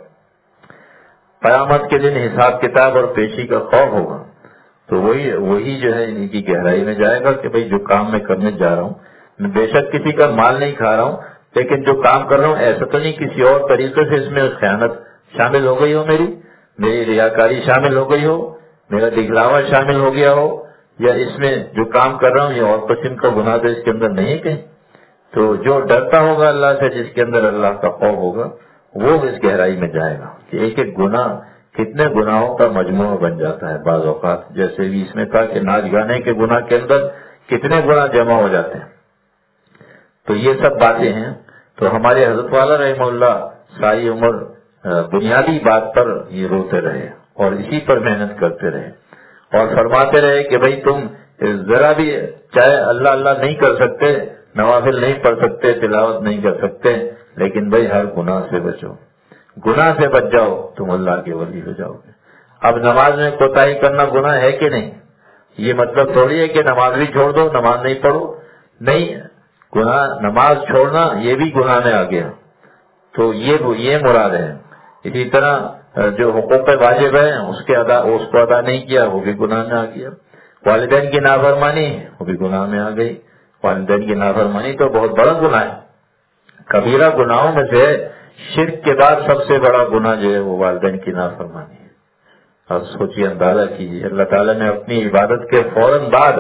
قیامت کے دن حساب کتاب اور پیشی کا خوف ہوگا. تو وہی وہی جو ہے ان کی گہرائی میں جائے گا کہ بھئی جو کام میں کرنے جا رہا ہوں، میں بے شک کسی کا مال نہیں کھا رہا ہوں، لیکن جو کام کر رہا ہوں ایسا تو نہیں کسی اور طریقے سے اس میں خیانت شامل ہو گئی ہو، میری میری ریاکاری شامل ہو گئی ہو، میرا دکھلاوا شامل ہو گیا ہو، یا اس میں جو کام کر رہا ہوں یہ اور قسم کا گناہ تو اس کے اندر نہیں ہے کہیں. تو جو ڈرتا ہوگا اللہ سے، جس کے اندر اللہ کا خوف ہوگا، وہ اس گہرائی میں جائے گا کہ ایک ایک گناہ کتنے گناہوں کا مجموعہ بن جاتا ہے. بعض اوقات جیسے بھی اس میں کہا کہ ناچ گانے کے گناہ کے اندر کتنے گناہ جمع ہو جاتے ہیں. تو یہ سب باتیں ہیں. تو ہمارے حضرت والا رحمہ اللہ ساری عمر بنیادی بات پر یہ روتے رہے اور اسی پر محنت کرتے رہے اور فرماتے رہے کہ بھئی تم ذرا بھی چاہے اللہ اللہ نہیں کر سکتے، نوافل نہیں پڑھ سکتے، تلاوت نہیں کر سکتے، لیکن بھئی ہر گناہ سے بچو، گناہ سے بچ جاؤ، تم اللہ کے ولی ہو جاؤ گے. اب نماز میں کوتاہی کرنا گناہ ہے کہ نہیں؟ یہ مطلب تھوڑی ہے کہ نماز بھی چھوڑ دو، نماز نہیں پڑھو. نہیں، گناہ نماز چھوڑنا یہ بھی گناہ میں آ گیا. تو یہ یہ مراد ہے. اسی طرح جو حقوق واجب ہیں اس کے ادا اس کو ادا نہیں کیا، وہ بھی گناہ میں آ گیا. والدین کی نافرمانی وہ بھی گناہ میں آ گئی. والدین کی نافرمانی تو بہت بڑا گناہ ہے. کبیرہ گناہوں میں سے شرک کے بعد سب سے بڑا گناہ جو ہے وہ والدین کی نافرمانی ہے. اب سوچیے، اندازہ کیجیے، اللہ تعالیٰ نے اپنی عبادت کے فوراً بعد،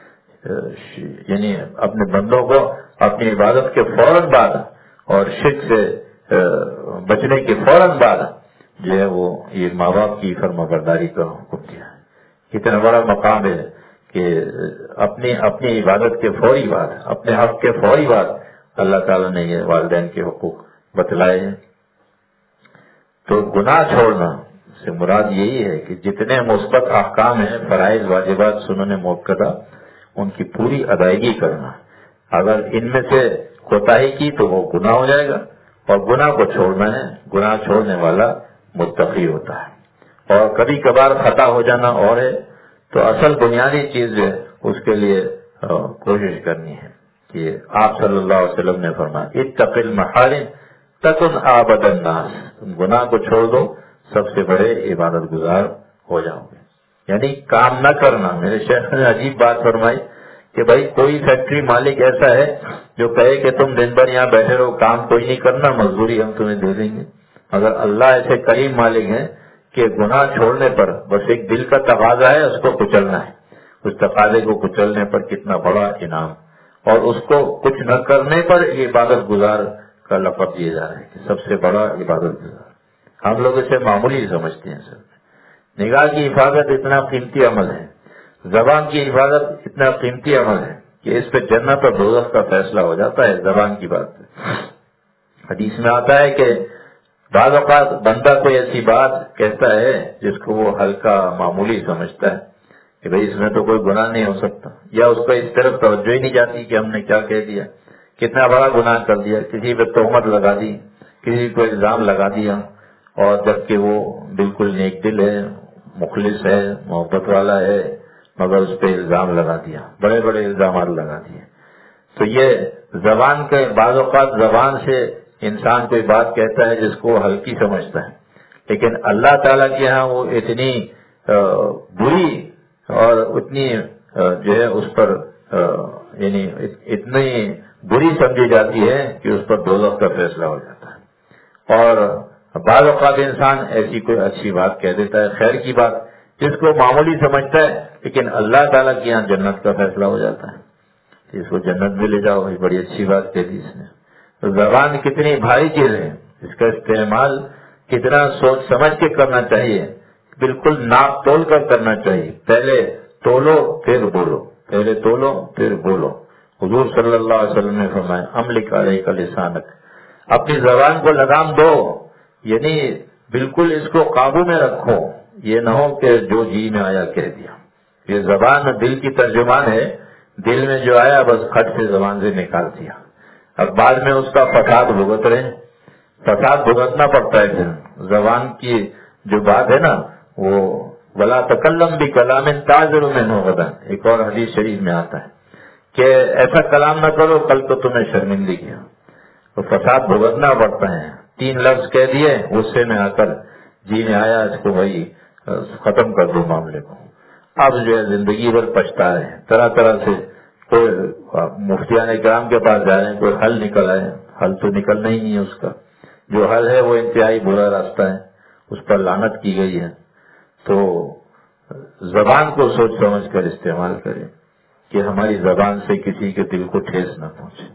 یعنی اپنے بندوں کو اپنی عبادت کے فوراً بعد اور شرک سے بچنے کے فوراً بعد جو ہے وہ یہ ماں باپ کی فرما برداری کا حکم دیا ہے. کتنا بڑا مقام ہے کہ اپنی اپنی عبادت کے فوری بعد، اپنے حق کے فوری بعد اللہ تعالیٰ نے یہ والدین کے حقوق بتلائے ہیں. تو گناہ چھوڑنا سے مراد یہی ہے کہ جتنے مثبت احکام ہیں، فرائض، واجبات، سنن موقدہ، ان کی پوری ادائیگی کرنا. اگر ان میں سے کوتاہی کی تو وہ گناہ ہو جائے گا، اور گناہ کو چھوڑنا ہے. گناہ چھوڑنے والا متقی ہوتا ہے. اور کبھی کبھار خطا ہو جانا اور ہے. تو اصل بنیادی چیز جو ہے اس کے لیے کوشش کرنی ہے کہ آپ صلی اللہ علیہ وسلم نے فرمایا اتق المحارم تکن عابد الناس، تم گناہ کو چھوڑ دو، سب سے بڑے عبادت گزار ہو جاؤ گے. یعنی کام نہ کرنا. میرے شیخ نے عجیب بات فرمائی کہ بھائی کوئی فیکٹری مالک ایسا ہے جو کہے کہ تم دن بھر یہاں بیٹھے رہو، کام کوئی نہیں کرنا، مزدوری ہم تمہیں دے دیں گے. اگر اللہ ایسے کریم مالک ہیں کہ گناہ چھوڑنے پر بس ایک دل کا تقاضا ہے، اس کو کچلنا ہے، اس تقاضے کو کچلنے پر کتنا بڑا انعام، اور اس کو کچھ نہ کرنے پر عبادت گزار کا لقب دیا جا رہا ہے کہ سب سے بڑا عبادت گزار. ہم لوگ اسے معمولی سمجھتے ہیں. سر نگاہ کی حفاظت اتنا قیمتی عمل ہے، زبان کی حفاظت اتنا قیمتی عمل ہے کہ اس پہ جنت اور دوزخ کا فیصلہ ہو جاتا ہے زبان کی بات پہ. حدیث میں آتا ہے کہ بعض اوقات بندہ کوئی ایسی بات کہتا ہے جس کو وہ ہلکا معمولی سمجھتا ہے کہ بھئی اس میں تو کوئی گناہ نہیں ہو سکتا، یا اس کو اس طرف توجہ ہی نہیں جاتی کہ ہم نے کیا کہہ دیا، کتنا بڑا گناہ کر دیا، کسی پہ تہمت لگا دی، کسی کو الزام لگا دیا، اور جبکہ وہ بالکل نیک دل ہے، مخلص ہے، محبت والا ہے، مگر اس پہ الزام لگا دیا، بڑے بڑے الزامات لگا دیے. تو یہ زبان کے بعض اوقات زبان سے انسان کوئی بات کہتا ہے جس کو ہلکی سمجھتا ہے، لیکن اللہ تعالیٰ کے ہاں وہ اتنی بری اور اتنی جو ہے اس پر یعنی اتنی بری سمجھی جاتی ہے کہ اس پر دوزخ کا فیصلہ ہو جاتا ہے. اور بعض اوقات انسان ایسی کوئی اچھی بات کہہ دیتا ہے، خیر کی بات، جس کو معمولی سمجھتا ہے، لیکن اللہ تعالیٰ کے یہاں جنت کا فیصلہ ہو جاتا ہے. اس کو جنت میں لے جاؤ، یہ بڑی اچھی بات کہہ دی اس نے. تو زبان کتنی بھاری چیز ہے، اس کا استعمال کتنا سوچ سمجھ کے کرنا چاہیے، بالکل ناپ تول کر کرنا چاہیے. پہلے تولو پھر بولو، پہلے تولو پھر بولو. حضور صلی اللہ علیہ وسلم نے فرمایا املک علیک لسانک، اپنی زبان کو لگام دو، یعنی بالکل اس کو قابو میں رکھو. یہ نہ ہو کہ جو جی میں آیا کہہ دیا. یہ زبان دل کی ترجمان ہے، دل میں جو آیا بس کھٹ سے زبان سے نکال دیا. اب بعد میں اس کا فساد بھگت رہے، فساد بھگتنا پڑتا ہے۔ پھر زبان کی جو بات ہے نا وہ ولا تکلم بکلام تعذر منہ غدا، ایک اور حدیث شریف میں آتا ہے کہ ایسا کلام نہ کرو کل کو تمہیں شرمندگی ہو، تو فساد بھگتنا پڑتا ہے۔ تین لفظ کہہ دیے، غصے میں آ کر جی میں آیا اس کو بھائی ختم کر دو معاملے کو، اب جو ہے زندگی بھر پچھتا رہے ہیں، طرح طرح سے کوئی مفتیان کرام کے پاس جا رہے ہیں، کوئی حل نکل آئے، حل تو نکلنا ہی نہیں ہے اس کا، جو حل ہے وہ انتہائی برا راستہ ہے، اس پر لعنت کی گئی ہے۔ تو زبان کو سوچ سمجھ کر استعمال کریں کہ ہماری زبان سے کسی کے دل کو ٹھیس نہ پہنچے،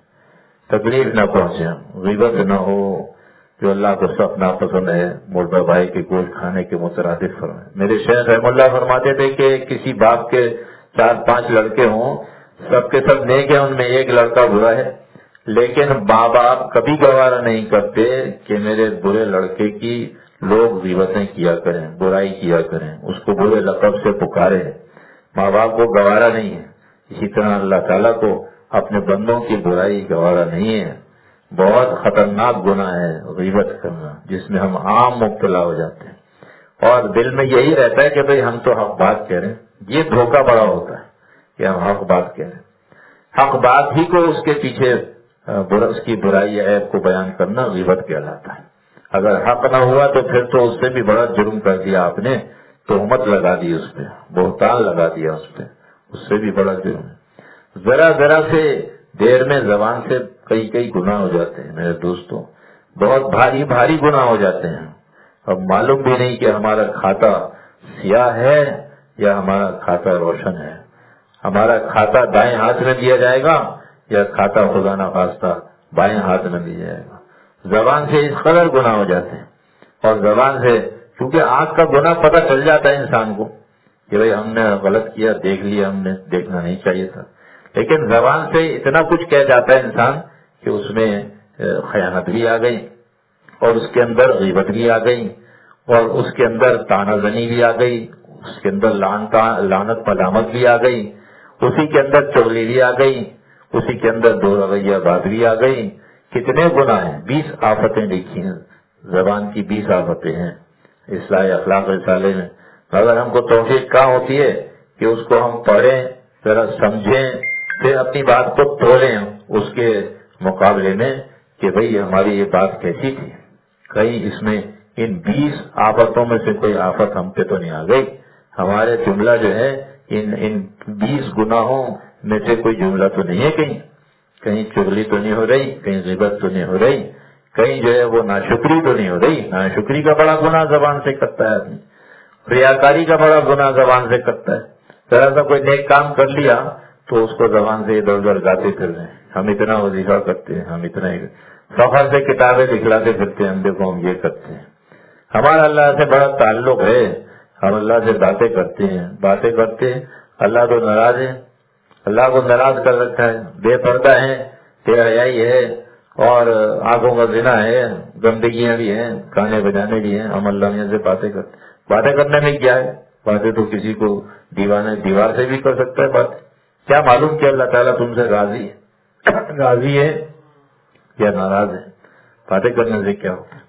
تکلیف نہ پہنچے، غیبت نہ ہو، جو اللہ کو سخت ناپسند ہے، مردہ بھائی کے گوشت کھانے کے مترادف فرمائے۔ میرے شیخ رحم اللہ فرماتے تھے کہ کسی باپ کے چار پانچ لڑکے ہوں، سب کے سب نیک ہیں، ان میں ایک لڑکا برا ہے، لیکن ماں باپ کبھی گوارا نہیں کرتے کہ میرے برے لڑکے کی لوگ غیبتیں کیا کریں، برائی کیا کریں، اس کو برے لقب سے پکارے، ماں باپ کو گوارا نہیں ہے۔ اسی طرح اللہ تعالیٰ کو اپنے بندوں کی برائی گوارا نہیں ہے۔ بہت خطرناک گناہ ہے غیبت کرنا، جس میں ہم عام مبتلا ہو جاتے ہیں، اور دل میں یہی رہتا ہے کہ بھئی ہم تو حق بات کہہ رہے ہیں۔ یہ دھوکہ بڑا ہوتا ہے کہ ہم حق بات کہہ رہے ہیں، حق بات ہی کو اس کے پیچھے اس کی برائی یا عیب کو بیان کرنا غیبت کہلاتا ہے۔ اگر حق نہ ہوا تو پھر تو اس سے بھی بڑا جرم کر دیا آپ نے، تہمت لگا دی اس پہ، بہتان لگا دیا اس پہ، اس سے بھی بڑا جرم ہے۔ ذرا ذرا سے دیر میں زبان سے کئی کئی گناہ ہو جاتے ہیں میرے دوستوں، بہت بھاری بھاری گناہ ہو جاتے ہیں۔ اب معلوم بھی نہیں کہ ہمارا کھاتا سیاہ ہے یا ہمارا کھاتا روشن ہے، ہمارا کھاتا دائیں ہاتھ میں دیا جائے گا یا کھاتا خدا نہ خواستہ بائیں ہاتھ میں دیا جائے گا۔ زبان سے اس قدر گناہ ہو جاتے ہیں، اور زبان سے کیونکہ آنکھ کا گناہ پتہ چل جاتا ہے انسان کو کہ بھئی ہم نے غلط کیا، دیکھ لیا ہم نے، دیکھنا نہیں چاہیے تھا، لیکن زبان سے اتنا کچھ کہہ جاتا ہے انسان کہ اس میں خیانت بھی آ گئی، اور اس کے اندر غیبت بھی آ گئی، اور اس کے اندر طعنہ زنی بھی آ گئی، اس کے اندر لعنت ملامت بھی آ گئی، اسی کے اندر چغلی بھی آ گئی، اسی کے اندر دو رویہ بات بھی آ گئی۔ کتنے گناہ ہیں، بیس آفتیں لکھی ہیں، زبان کی بیس آفتیں ہیں اصلاح اخلاق رسالے میں۔ اگر ہم کو توفیق کہاں ہوتی ہے کہ اس کو ہم پڑھیں، ذرا سمجھیں، پھر اپنی بات کو تولیں اس کے مقابلے میں کہ بھئی ہماری یہ بات کیسی تھی، کہیں اس میں ان بیس آفتوں میں سے کوئی آفت ہم پہ تو نہیں آ گئی، ہمارے جملہ جو ہے ان ان بیس گناہوں میں سے کوئی جملہ تو نہیں ہے، کہیں کہیں چغلی تو نہیں ہو رہی، کہیں غیبت تو نہیں ہو رہی، کہیں جو ہے وہ ناشکری تو نہیں ہو رہی۔ ناشکری کا بڑا گناہ زبان سے کرتا ہے آدمی، ریاکاری کا بڑا گناہ زبان سے کرتا ہے۔ ذرا سا کوئی نیک کام کر لیا تو اس کو زبان سے ادھر ادھر گاتے پھر رہے ہیں، ہم اتنا وظیفہ کرتے ہیں، ہم اتنا فخر سے کتابیں دکھلاتے پھرتے ہیں، ہم دیکھو ہم یہ کرتے ہیں، ہمارا اللہ سے بڑا تعلق ہے، ہم اللہ سے باتیں کرتے ہیں، باتیں کرتے ہیں، اللہ تو ناراض ہے، اللہ کو ناراض کر رکھا ہے، بے پردہ ہے، بے حیائی ہے، اور آنکھوں کا زنا ہے، گندگیاں بھی ہیں، گانے بجانے بھی ہیں، ہم اللہ میاں سے باتیں کرتے ہیں۔ باتیں کرنے میں کیا ہے، باتیں تو کسی کو دیوانے دیوار سے بھی کر سکتا ہے بات، کیا معلوم کہ اللہ تعالیٰ تم سے راضی ہے راضی ہے یا ناراض ہے، باتیں کرنے سے کیا ہوتا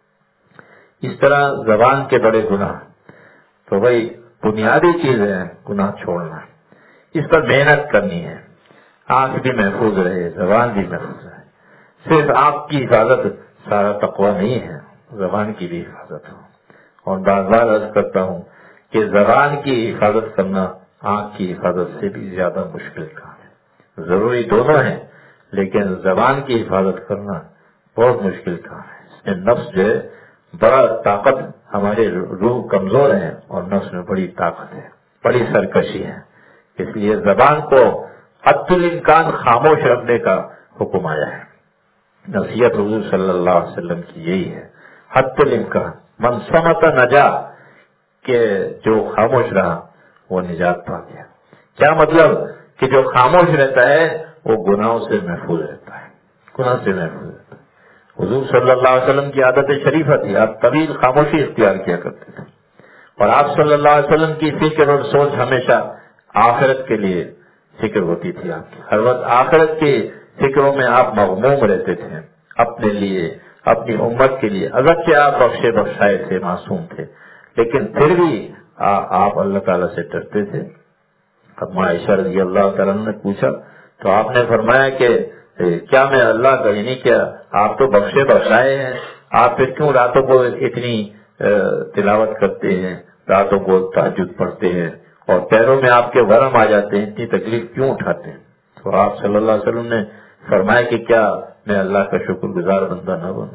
ہے۔ اس طرح زبان کے بڑے گناہ، تو بھائی بنیادی چیز ہے گناہ چھوڑنا، اس پر محنت کرنی ہے، آنکھ بھی محفوظ رہے، زبان بھی محفوظ رہے۔ صرف آنکھ کی حفاظت سارا تقویٰ نہیں ہے، زبان کی بھی حفاظت ہو، اور بار بار عرض کرتا ہوں کہ زبان کی حفاظت کرنا آنکھ کی حفاظت سے بھی زیادہ مشکل کام ہے۔ ضروری دونوں ہیں، لیکن زبان کی حفاظت کرنا بہت مشکل کام ہے۔ اس میں نفس جو ہے بڑا طاقت، ہمارے روح کمزور ہے اور نفس میں بڑی طاقت ہے، بڑی سرکشی ہے، اس لیے زبان کو حد الامکان خاموش رکھنے کا حکم آیا ہے۔ نصیحت حضور صلی اللہ علیہ وسلم کی یہی ہے، حد الامکان من صمت نجا، کہ جو خاموش رہا وہ نجات پا گیا۔ کیا مطلب کہ جو خاموش رہتا ہے وہ گناہوں سے محفوظ رہتا ہے، گناہ سے محفوظ رہتا ہے۔ حضور صلی اللہ علیہ وسلم کی عادت شریفہ تھی، آپ طویل خاموشی اختیار کیا کرتے تھے، اور آپ صلی اللہ علیہ وسلم کی فکر اور سوچ ہمیشہ آخرت کے لیے فکر ہوتی تھی، آپ کی ہر وقت آخرت کی فکروں میں آپ مغموم رہتے تھے اپنے لیے، اپنی امت کے لیے، اگرچہ آپ بخشے بخشائے تھے، معصوم تھے، لیکن پھر بھی آپ اللہ تعالیٰ سے ڈرتے تھے۔ اب عائشہ رضی اللہ تعالیٰ نے پوچھا تو آپ نے فرمایا کہ کیا میں اللہ کا، یعنی کیا آپ تو بخشے بخشائے ہیں، آپ پھر کیوں راتوں کو اتنی تلاوت کرتے ہیں، راتوں کو تہجد پڑھتے ہیں اور پیروں میں آپ کے ورم آ جاتے ہیں، اتنی تکلیف کیوں اٹھاتے ہیں؟ تو آپ صلی اللہ علیہ وسلم نے فرمایا کہ کیا میں اللہ کا شکر گزار بندہ نہ بنوں؟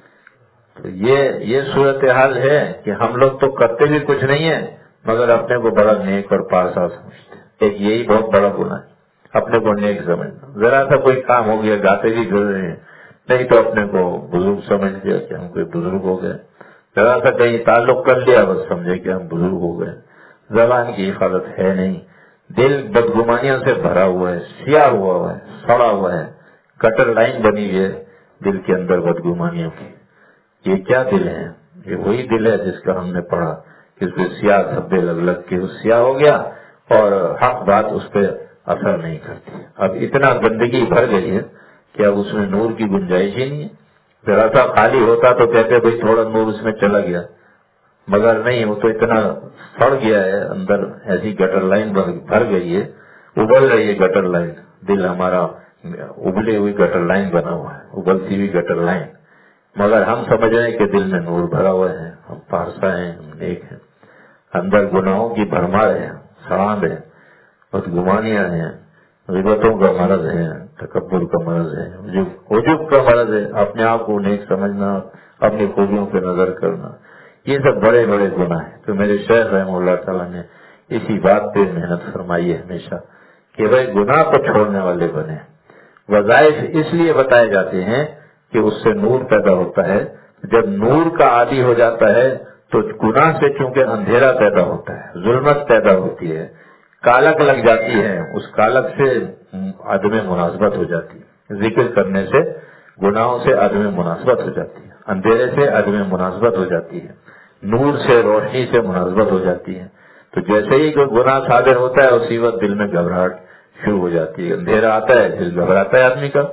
تو یہ یہ صورتحال ہے کہ ہم لوگ تو کرتے بھی کچھ نہیں ہیں مگر اپنے کو بڑا نیک اور پارسا سمجھتے ہیں۔ ایک یہی بہت بڑا گناہ ہے، اپنے کو نیک سمجھنا۔ ذرا سا کوئی کام ہو گیا، گاتے بھی گر رہے ہیں، نہیں تو اپنے کو بزرگ سمجھ لیا کہ ہم کوئی بزرگ ہو گئے، ذرا سا کہیں تعلق کر لیا بس سمجھے کہ ہم بزرگ ہو گئے۔ زبان کی حفاظت ہے نہیں، دل بدگمانیوں سے بھرا ہوا ہے، سیاہ ہوا ہوا ہے، سڑا ہوا ہے، کٹر لائن بنی ہوئی ہے دل کے اندر بدگمانیوں کی۔ یہ کیا دل ہے؟ یہ وہی دل ہے جس کا ہم نے پڑھا کہ اس پہ سیاہ دھبے لگ لگ کے اس سیاہ ہو گیا اور حق بات اس پہ اثر نہیں کرتی۔ اب اتنا گندگی بھر گئی ہے کہ اب اس میں نور کی گنجائش ہی نہیں ہے۔ ذرا سا خالی ہوتا تو کہتے بھائی تھوڑا نور اس میں چلا گیا، مگر نہیں، وہ تو اتنا سڑ گیا ہے اندر، ایسی گٹر لائن بھر گئی ہے، ابل رہی ہے گٹر لائن۔ دل ہمارا ابلی ہوئی گٹر لائن بنا ہوا ہے، ابلتی ہوئی گٹر لائن، مگر ہم سمجھ رہے ہیں کہ دل میں نور بھرا ہوا ہے، ہم پارسا ہیں، ہم نیک ہیں۔ اندر گناہوں کی بھرمار ہے، سڑاند ہے، بدگمانیاں ہیں، غیبتوں کا مرض ہے، تکبر کا مرض ہے، عجب کا مرض ہے، اپنے آپ کو نیک سمجھنا، اپنی خوبیوں پہ نظر کرنا، یہ سب بڑے بڑے گناہ ہیں۔ تو میرے شیخ رحمہ اللہ تعالیٰ نے اسی بات پہ محنت فرمائی ہے ہمیشہ کہ بھائی گناہ کو چھوڑنے والے بنے۔ وظائف اس لیے بتائے جاتے ہیں کہ اس سے نور پیدا ہوتا ہے، جب نور کا عادی ہو جاتا ہے تو گناہ سے چونکہ اندھیرا پیدا ہوتا ہے، ظلمت پیدا ہوتی ہے، کالک لگ جاتی ہے، اس کالک سے عدم مناسبت ہو جاتی ہے، ذکر کرنے سے گناہوں سے عدم مناسبت ہو جاتی ہے، اندھیرے سے عدم مناسبت ہو جاتی ہے، نور سے روشنی سے مناسبت ہو جاتی ہے۔ تو جیسے ہی کوئی گناہ صادر ہوتا ہے اسی وقت دل میں گھبراہٹ شروع ہو جاتی ہے، اندھیرا آتا ہے دل گھبراتا ہے آدمی کا،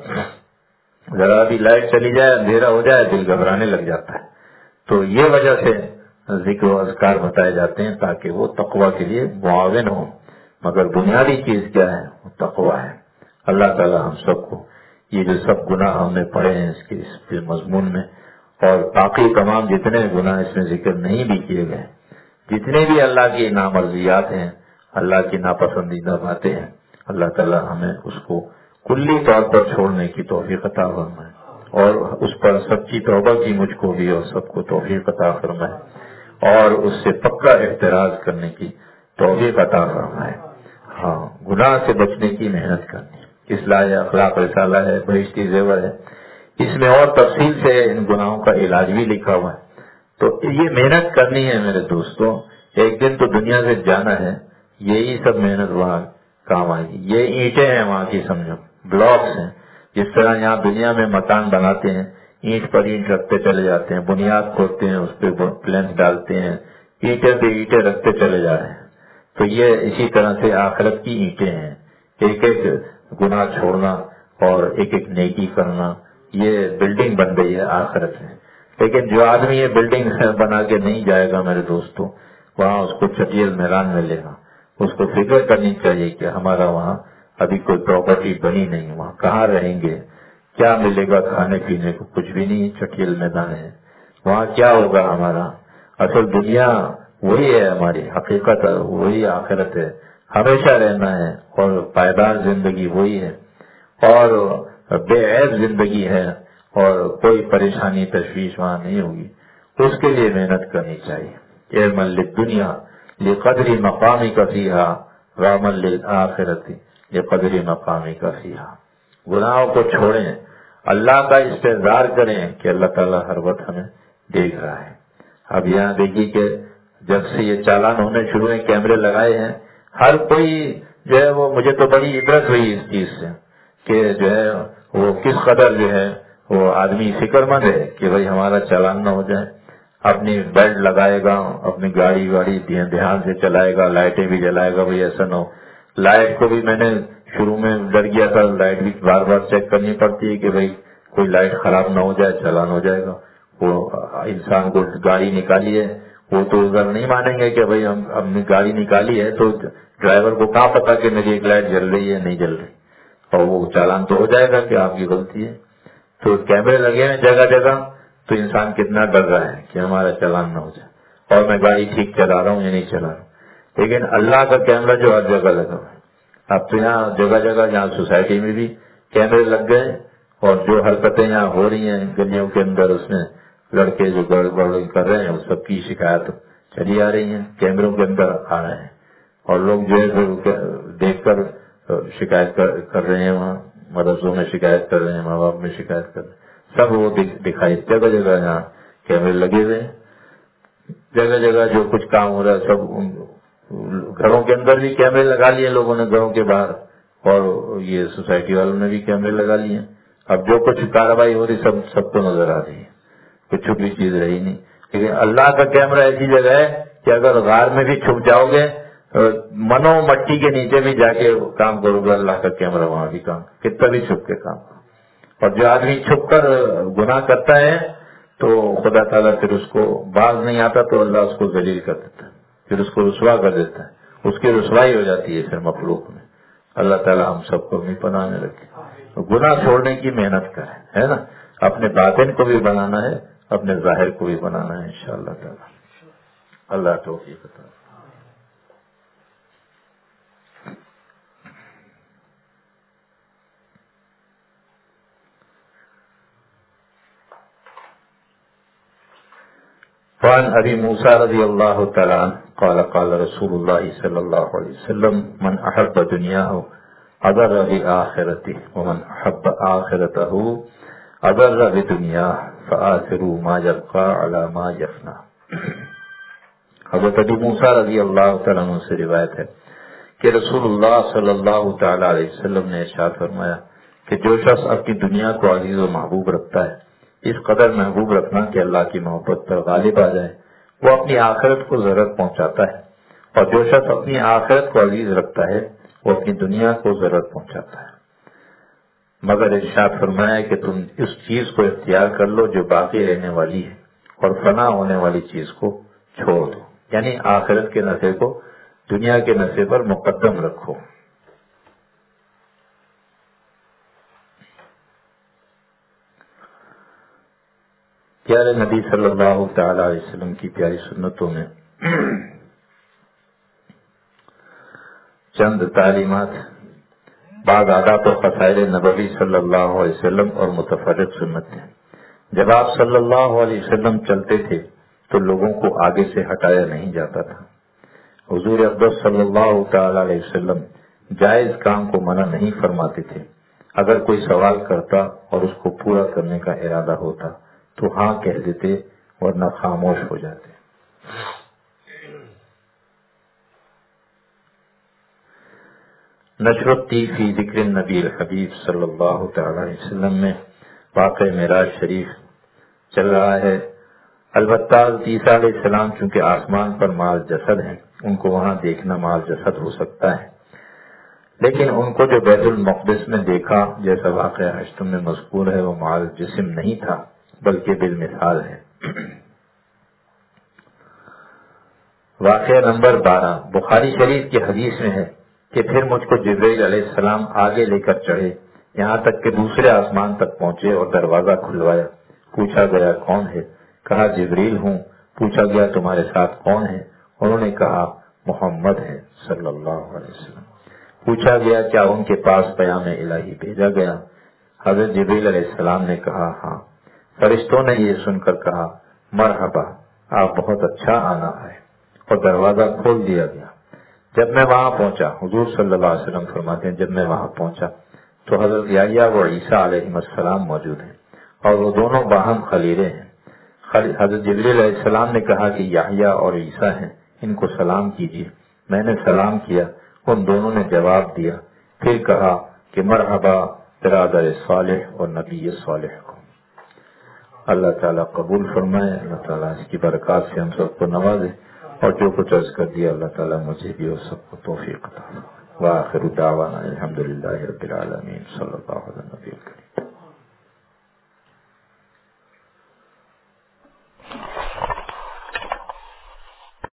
ذرا بھی لائٹ چلی جائے اندھیرا ہو جائے دل گھبرانے لگ جاتا ہے۔ تو یہ وجہ سے ذکر و اذکار بتائے جاتے ہیں تاکہ وہ تقویٰ کے لیے معاون ہوں، مگر بنیادی چیز کیا ہے؟ وہ تقویٰ ہے۔ اللہ تعالی ہم سب کو یہ جو سب گناہ ہم نے پڑھے ہیں اس کے اس کے مضمون میں، اور باقی تمام جتنے گناہ اس میں ذکر نہیں بھی کیے گئے، جتنے بھی اللہ کی نامرضیات ہیں، اللہ کی ناپسندیدہ باتیں ہیں، اللہ تعالی ہمیں اس کو کلی طور پر چھوڑنے کی توفیق عطا فرمائے، اور اس پر سچی توبہ کی مجھ کو بھی اور سب کو توفیق عطا فرمائے، اور اس سے پکا احتراز کرنے کی توفیق عطا فرمائے۔ ہاں، گناہ سے بچنے کی محنت کرنی، اصلاح اخلاق رسالہ ہے، بہشتی زیور ہے، اس میں اور تفصیل سے ان گناہوں کا علاج بھی لکھا ہوا ہے۔ تو یہ محنت کرنی ہے میرے دوستوں، ایک دن تو دنیا سے جانا ہے، یہی سب محنت وہاں کام آئے گی۔ یہ اینٹیں ہیں وہاں کی، سمجھو بلاکس ہیں، جس طرح یہاں دنیا میں مکان بناتے ہیں، اینٹ پر اینٹ رکھتے چلے جاتے ہیں، بنیاد کھودتے ہیں، اس پہ پلینس ڈالتے ہیں، اینٹیں پہ اینٹیں رکھتے چلے جا رہے ہیں۔ تو یہ اسی طرح سے آخرت کی اینٹیں ہیں، ایک ایک گناہ چھوڑنا اور ایک ایک نیکی کرنا، یہ بلڈنگ بن گئی ہے آخرت میں۔ لیکن جو آدمی یہ بلڈنگ بنا کے نہیں جائے گا میرے دوستوں، وہاں اس کو چٹیل میدان ملے گا۔ اس کو فکر کرنی چاہیے کہ ہمارا وہاں ابھی کوئی پراپرٹی بنی نہیں، وہاں کہاں رہیں گے، کیا ملے گا کھانے پینے کو؟ کچھ بھی نہیں، چٹیل میدان ہے، وہاں کیا ہوگا ہمارا؟ اصل دنیا وہی ہے، ہماری حقیقت وہی آخرت ہے، ہمیشہ رہنا ہے، اور پائیدار زندگی وہی ہے، اور بے عیب زندگی ہے، اور کوئی پریشانی تشویش وہاں نہیں ہوگی۔ اس کے لیے محنت کرنی چاہیے۔ اعمل للدنیا لقدر مقامک فیہا وعمل للآخرۃ لقدر مقامک فیہا۔ گناہوں کو چھوڑیں، اللہ کا استحضار کریں کہ اللہ تعالیٰ ہر وقت ہمیں دیکھ رہا ہے۔ اب یہاں دیکھیے کہ جب سے یہ چالان ہونے شروع ہیں، کیمرے لگائے ہیں، ہر کوئی جو ہے وہ، مجھے تو بڑی عبرت ہوئی اس چیز سے کہ جو ہے وہ کس قدر جو ہے وہ آدمی فکر مند ہے کہ بھئی ہمارا چالان نہ ہو جائے، اپنی بیلٹ لگائے گا، اپنی گاڑی واڑی دھیان سے چلائے گا، لائٹیں بھی جلائے گا، بھئی ایسا نہ ہو لائٹ کو بھی میں نے شروع میں ڈر گیا تھا، لائٹ بھی بار بار چیک کرنی پڑتی ہے کہ بھائی کوئی لائٹ خراب نہ ہو جائے، چالان ہو جائے گا. وہ انسان کو گاڑی نکالی ہے، وہ تو ادھر نہیں مانیں گے کہ بھائی ہم ہم نے گاڑی نکالی ہے تو ڈرائیور کو کہاں پتا کہ میری ایک لائٹ جل رہی ہے نہیں جل رہی، اور وہ چالان تو ہو جائے گا کہ آپ کی غلطی ہے. تو کیمرے لگے ہیں جگہ جگہ، تو انسان کتنا ڈر رہا ہے کہ ہمارا چالان نہ ہو جائے، اور میں گاڑی ٹھیک چلا رہا ہوں یا نہیں چلا رہا ہوں. لیکن اللہ کا کیمرہ جو ہر جگہ لگا ہوا ہے. اب تو یہاں جگہ جگہ جہاں سوسائٹی میں بھی کیمرے لگ گئے، اور جو حرکتیں یہاں ہو رہی ہیں گلیوں کے اندر، اس میں لڑکے جو گڑبڑ کر رہے ہیں اس سب کی شکایت چلی آ رہی ہیں، کیمروں کے اندر آ رہے ہیں، اور لوگ جو ہے دیکھ کر شکایت کر رہے ہیں، وہاں مدرسوں میں شکایت کر رہے ہیں، ماں باپ میں شکایت کر رہے ہیں، سب وہ دکھائی جگہ جگہ یہاں کیمرے لگے ہوئے ہیں. جگہ جگہ جو کچھ کام ہو رہا ہے سب گھروں کے اندر بھی کیمرے لگا لیے لوگوں نے، گھروں کے باہر، اور یہ سوسائٹی والوں نے بھی کیمرے لگا لیے. اب جو کچھ کارروائی ہو رہی سب سب کو نظر آ رہی ہے، کوئی چھپی چیز رہی نہیں. لیکن اللہ کا کیمرہ ایسی جگہ ہے کہ اگر غار میں بھی چھپ جاؤ گے، منو مٹی کے نیچے بھی جا کے کام کرو گے، اللہ کا کیمرہ وہاں بھی کام، کتنا بھی چھپ کے کام. اور جو آدمی چھپ کر گناہ کرتا ہے تو خدا تعالیٰ پھر اس کو باز نہیں آتا تو اللہ اس کو ذلیل کر دیتا ہے، پھر اس کو رسوا کر دیتا ہے، اس کی رسوائی ہو جاتی ہے پھر مخلوق میں. اللہ تعالیٰ ہم سب کو اپنی پناہ میں رکھے. تو گناہ چھوڑنے کی محنت کریں، ہے نا، اپنے باطن کو بھی بنانا ہے، اپنے ظاہر کو بھی بنانا ہے انشاءاللہ تعالیٰ. اللہ توفیق عطا. وعن ابی موسیٰ رضی اللہ تعالی عنہ قال قال رسول اللہ صلی اللہ علیہ وسلم من احب دنیاہ اضر بآخرتہ ومن احب آخرتہ اضر بدنیاہ فآثروا ما یبقى علی ما یفنى. حضرت ابی موسیٰ رضی اللہ تعالیٰ عنہ سے روایت ہے کہ رسول اللہ صلی اللہ تعالی علیہ وسلم نے ارشاد فرمایا کہ جو شخص اپنی دنیا کو عزیز و محبوب رکھتا ہے، اس قدر محبوب رکھنا کہ اللہ کی محبت پر غالب آ جائے، وہ اپنی آخرت کو ضرورت پہنچاتا ہے. اور جو شخص اپنی آخرت کو عزیز رکھتا ہے وہ اپنی دنیا کو ضرورت پہنچاتا ہے. مگر ارشاد فرمایا کہ تم اس چیز کو اختیار کر لو جو باقی رہنے والی ہے، اور فنا ہونے والی چیز کو چھوڑ دو، یعنی آخرت کے نفع کو دنیا کے نفع پر مقدم رکھو. پیارے نبی صلی اللہ تعالی علیہ وسلم کی پیاری سنتوں میں چند تعلیمات، بعض آداب و خصائل نبوی صلی اللہ علیہ وسلم اور متفرق سنتیں. جب آپ صلی اللہ علیہ وسلم چلتے تھے تو لوگوں کو آگے سے ہٹایا نہیں جاتا تھا. حضور اقدس صلی اللہ تعالی علیہ وسلم جائز کام کو منع نہیں فرماتے تھے. اگر کوئی سوال کرتا اور اس کو پورا کرنے کا ارادہ ہوتا تو ہاں کہہ دیتے ورنہ خاموش ہو جاتے. نشرتی فی ذکر النبی الحبیب صلی اللہ تعالی علیہ وسلم میں واقع معراج شریف چل رہا ہے. البتہ عیسیٰ علیہ السلام چونکہ آسمان پر مال جسد ہیں، ان کو وہاں دیکھنا مال جسد ہو سکتا ہے، لیکن ان کو جو بیت المقدس میں دیکھا جیسا واقعہ اشتم میں مذکور ہے وہ مال جسم نہیں تھا بلکہ بالمثال ہے. واقعہ نمبر بارہ بخاری شریف کی حدیث میں ہے کہ پھر مجھ کو جبرائیل علیہ السلام آگے لے کر چڑھے، یہاں تک کہ دوسرے آسمان تک پہنچے اور دروازہ کھلوایا. پوچھا گیا کون ہے؟ کہا جبریل ہوں. پوچھا گیا تمہارے ساتھ کون ہے؟ انہوں نے کہا محمد ہے صلی اللہ علیہ وسلم. پوچھا گیا کیا ان کے پاس پیام الہی بھیجا گیا؟ حضرت جبریل علیہ السلام نے کہا ہاں. فرشتوں نے یہ سن کر کہا مرحبا، آپ بہت اچھا آنا ہے، اور دروازہ کھول دیا گیا. جب میں وہاں پہنچا، حضور صلی اللہ علیہ وسلم فرماتے ہیں جب میں وہاں پہنچا تو حضرت یحییٰ و عیسیٰ علیہ السلام موجود ہیں، اور وہ دونوں باہم خلیرے ہیں. حضرت جبریل علیہ السلام نے کہا کہ یحییٰ اور عیسیٰ ہیں، ان کو سلام کیجیے. میں نے سلام کیا، ان دونوں نے جواب دیا. پھر کہا کہ مرحبا برادر صالح اور نبی صالح کو. اللہ تعالیٰ قبول فرمائے، اللہ تعالیٰ اس کی برکات سے ہم سب کو نوازے، اور جو کچھ عرض کر دیا اللہ تعالیٰ مجھے بھی اور سب کو توفیق عطا فرمائے. وآخر دعوانا الحمد للہ رب العالمین صلی اللہ علیہ وسلم.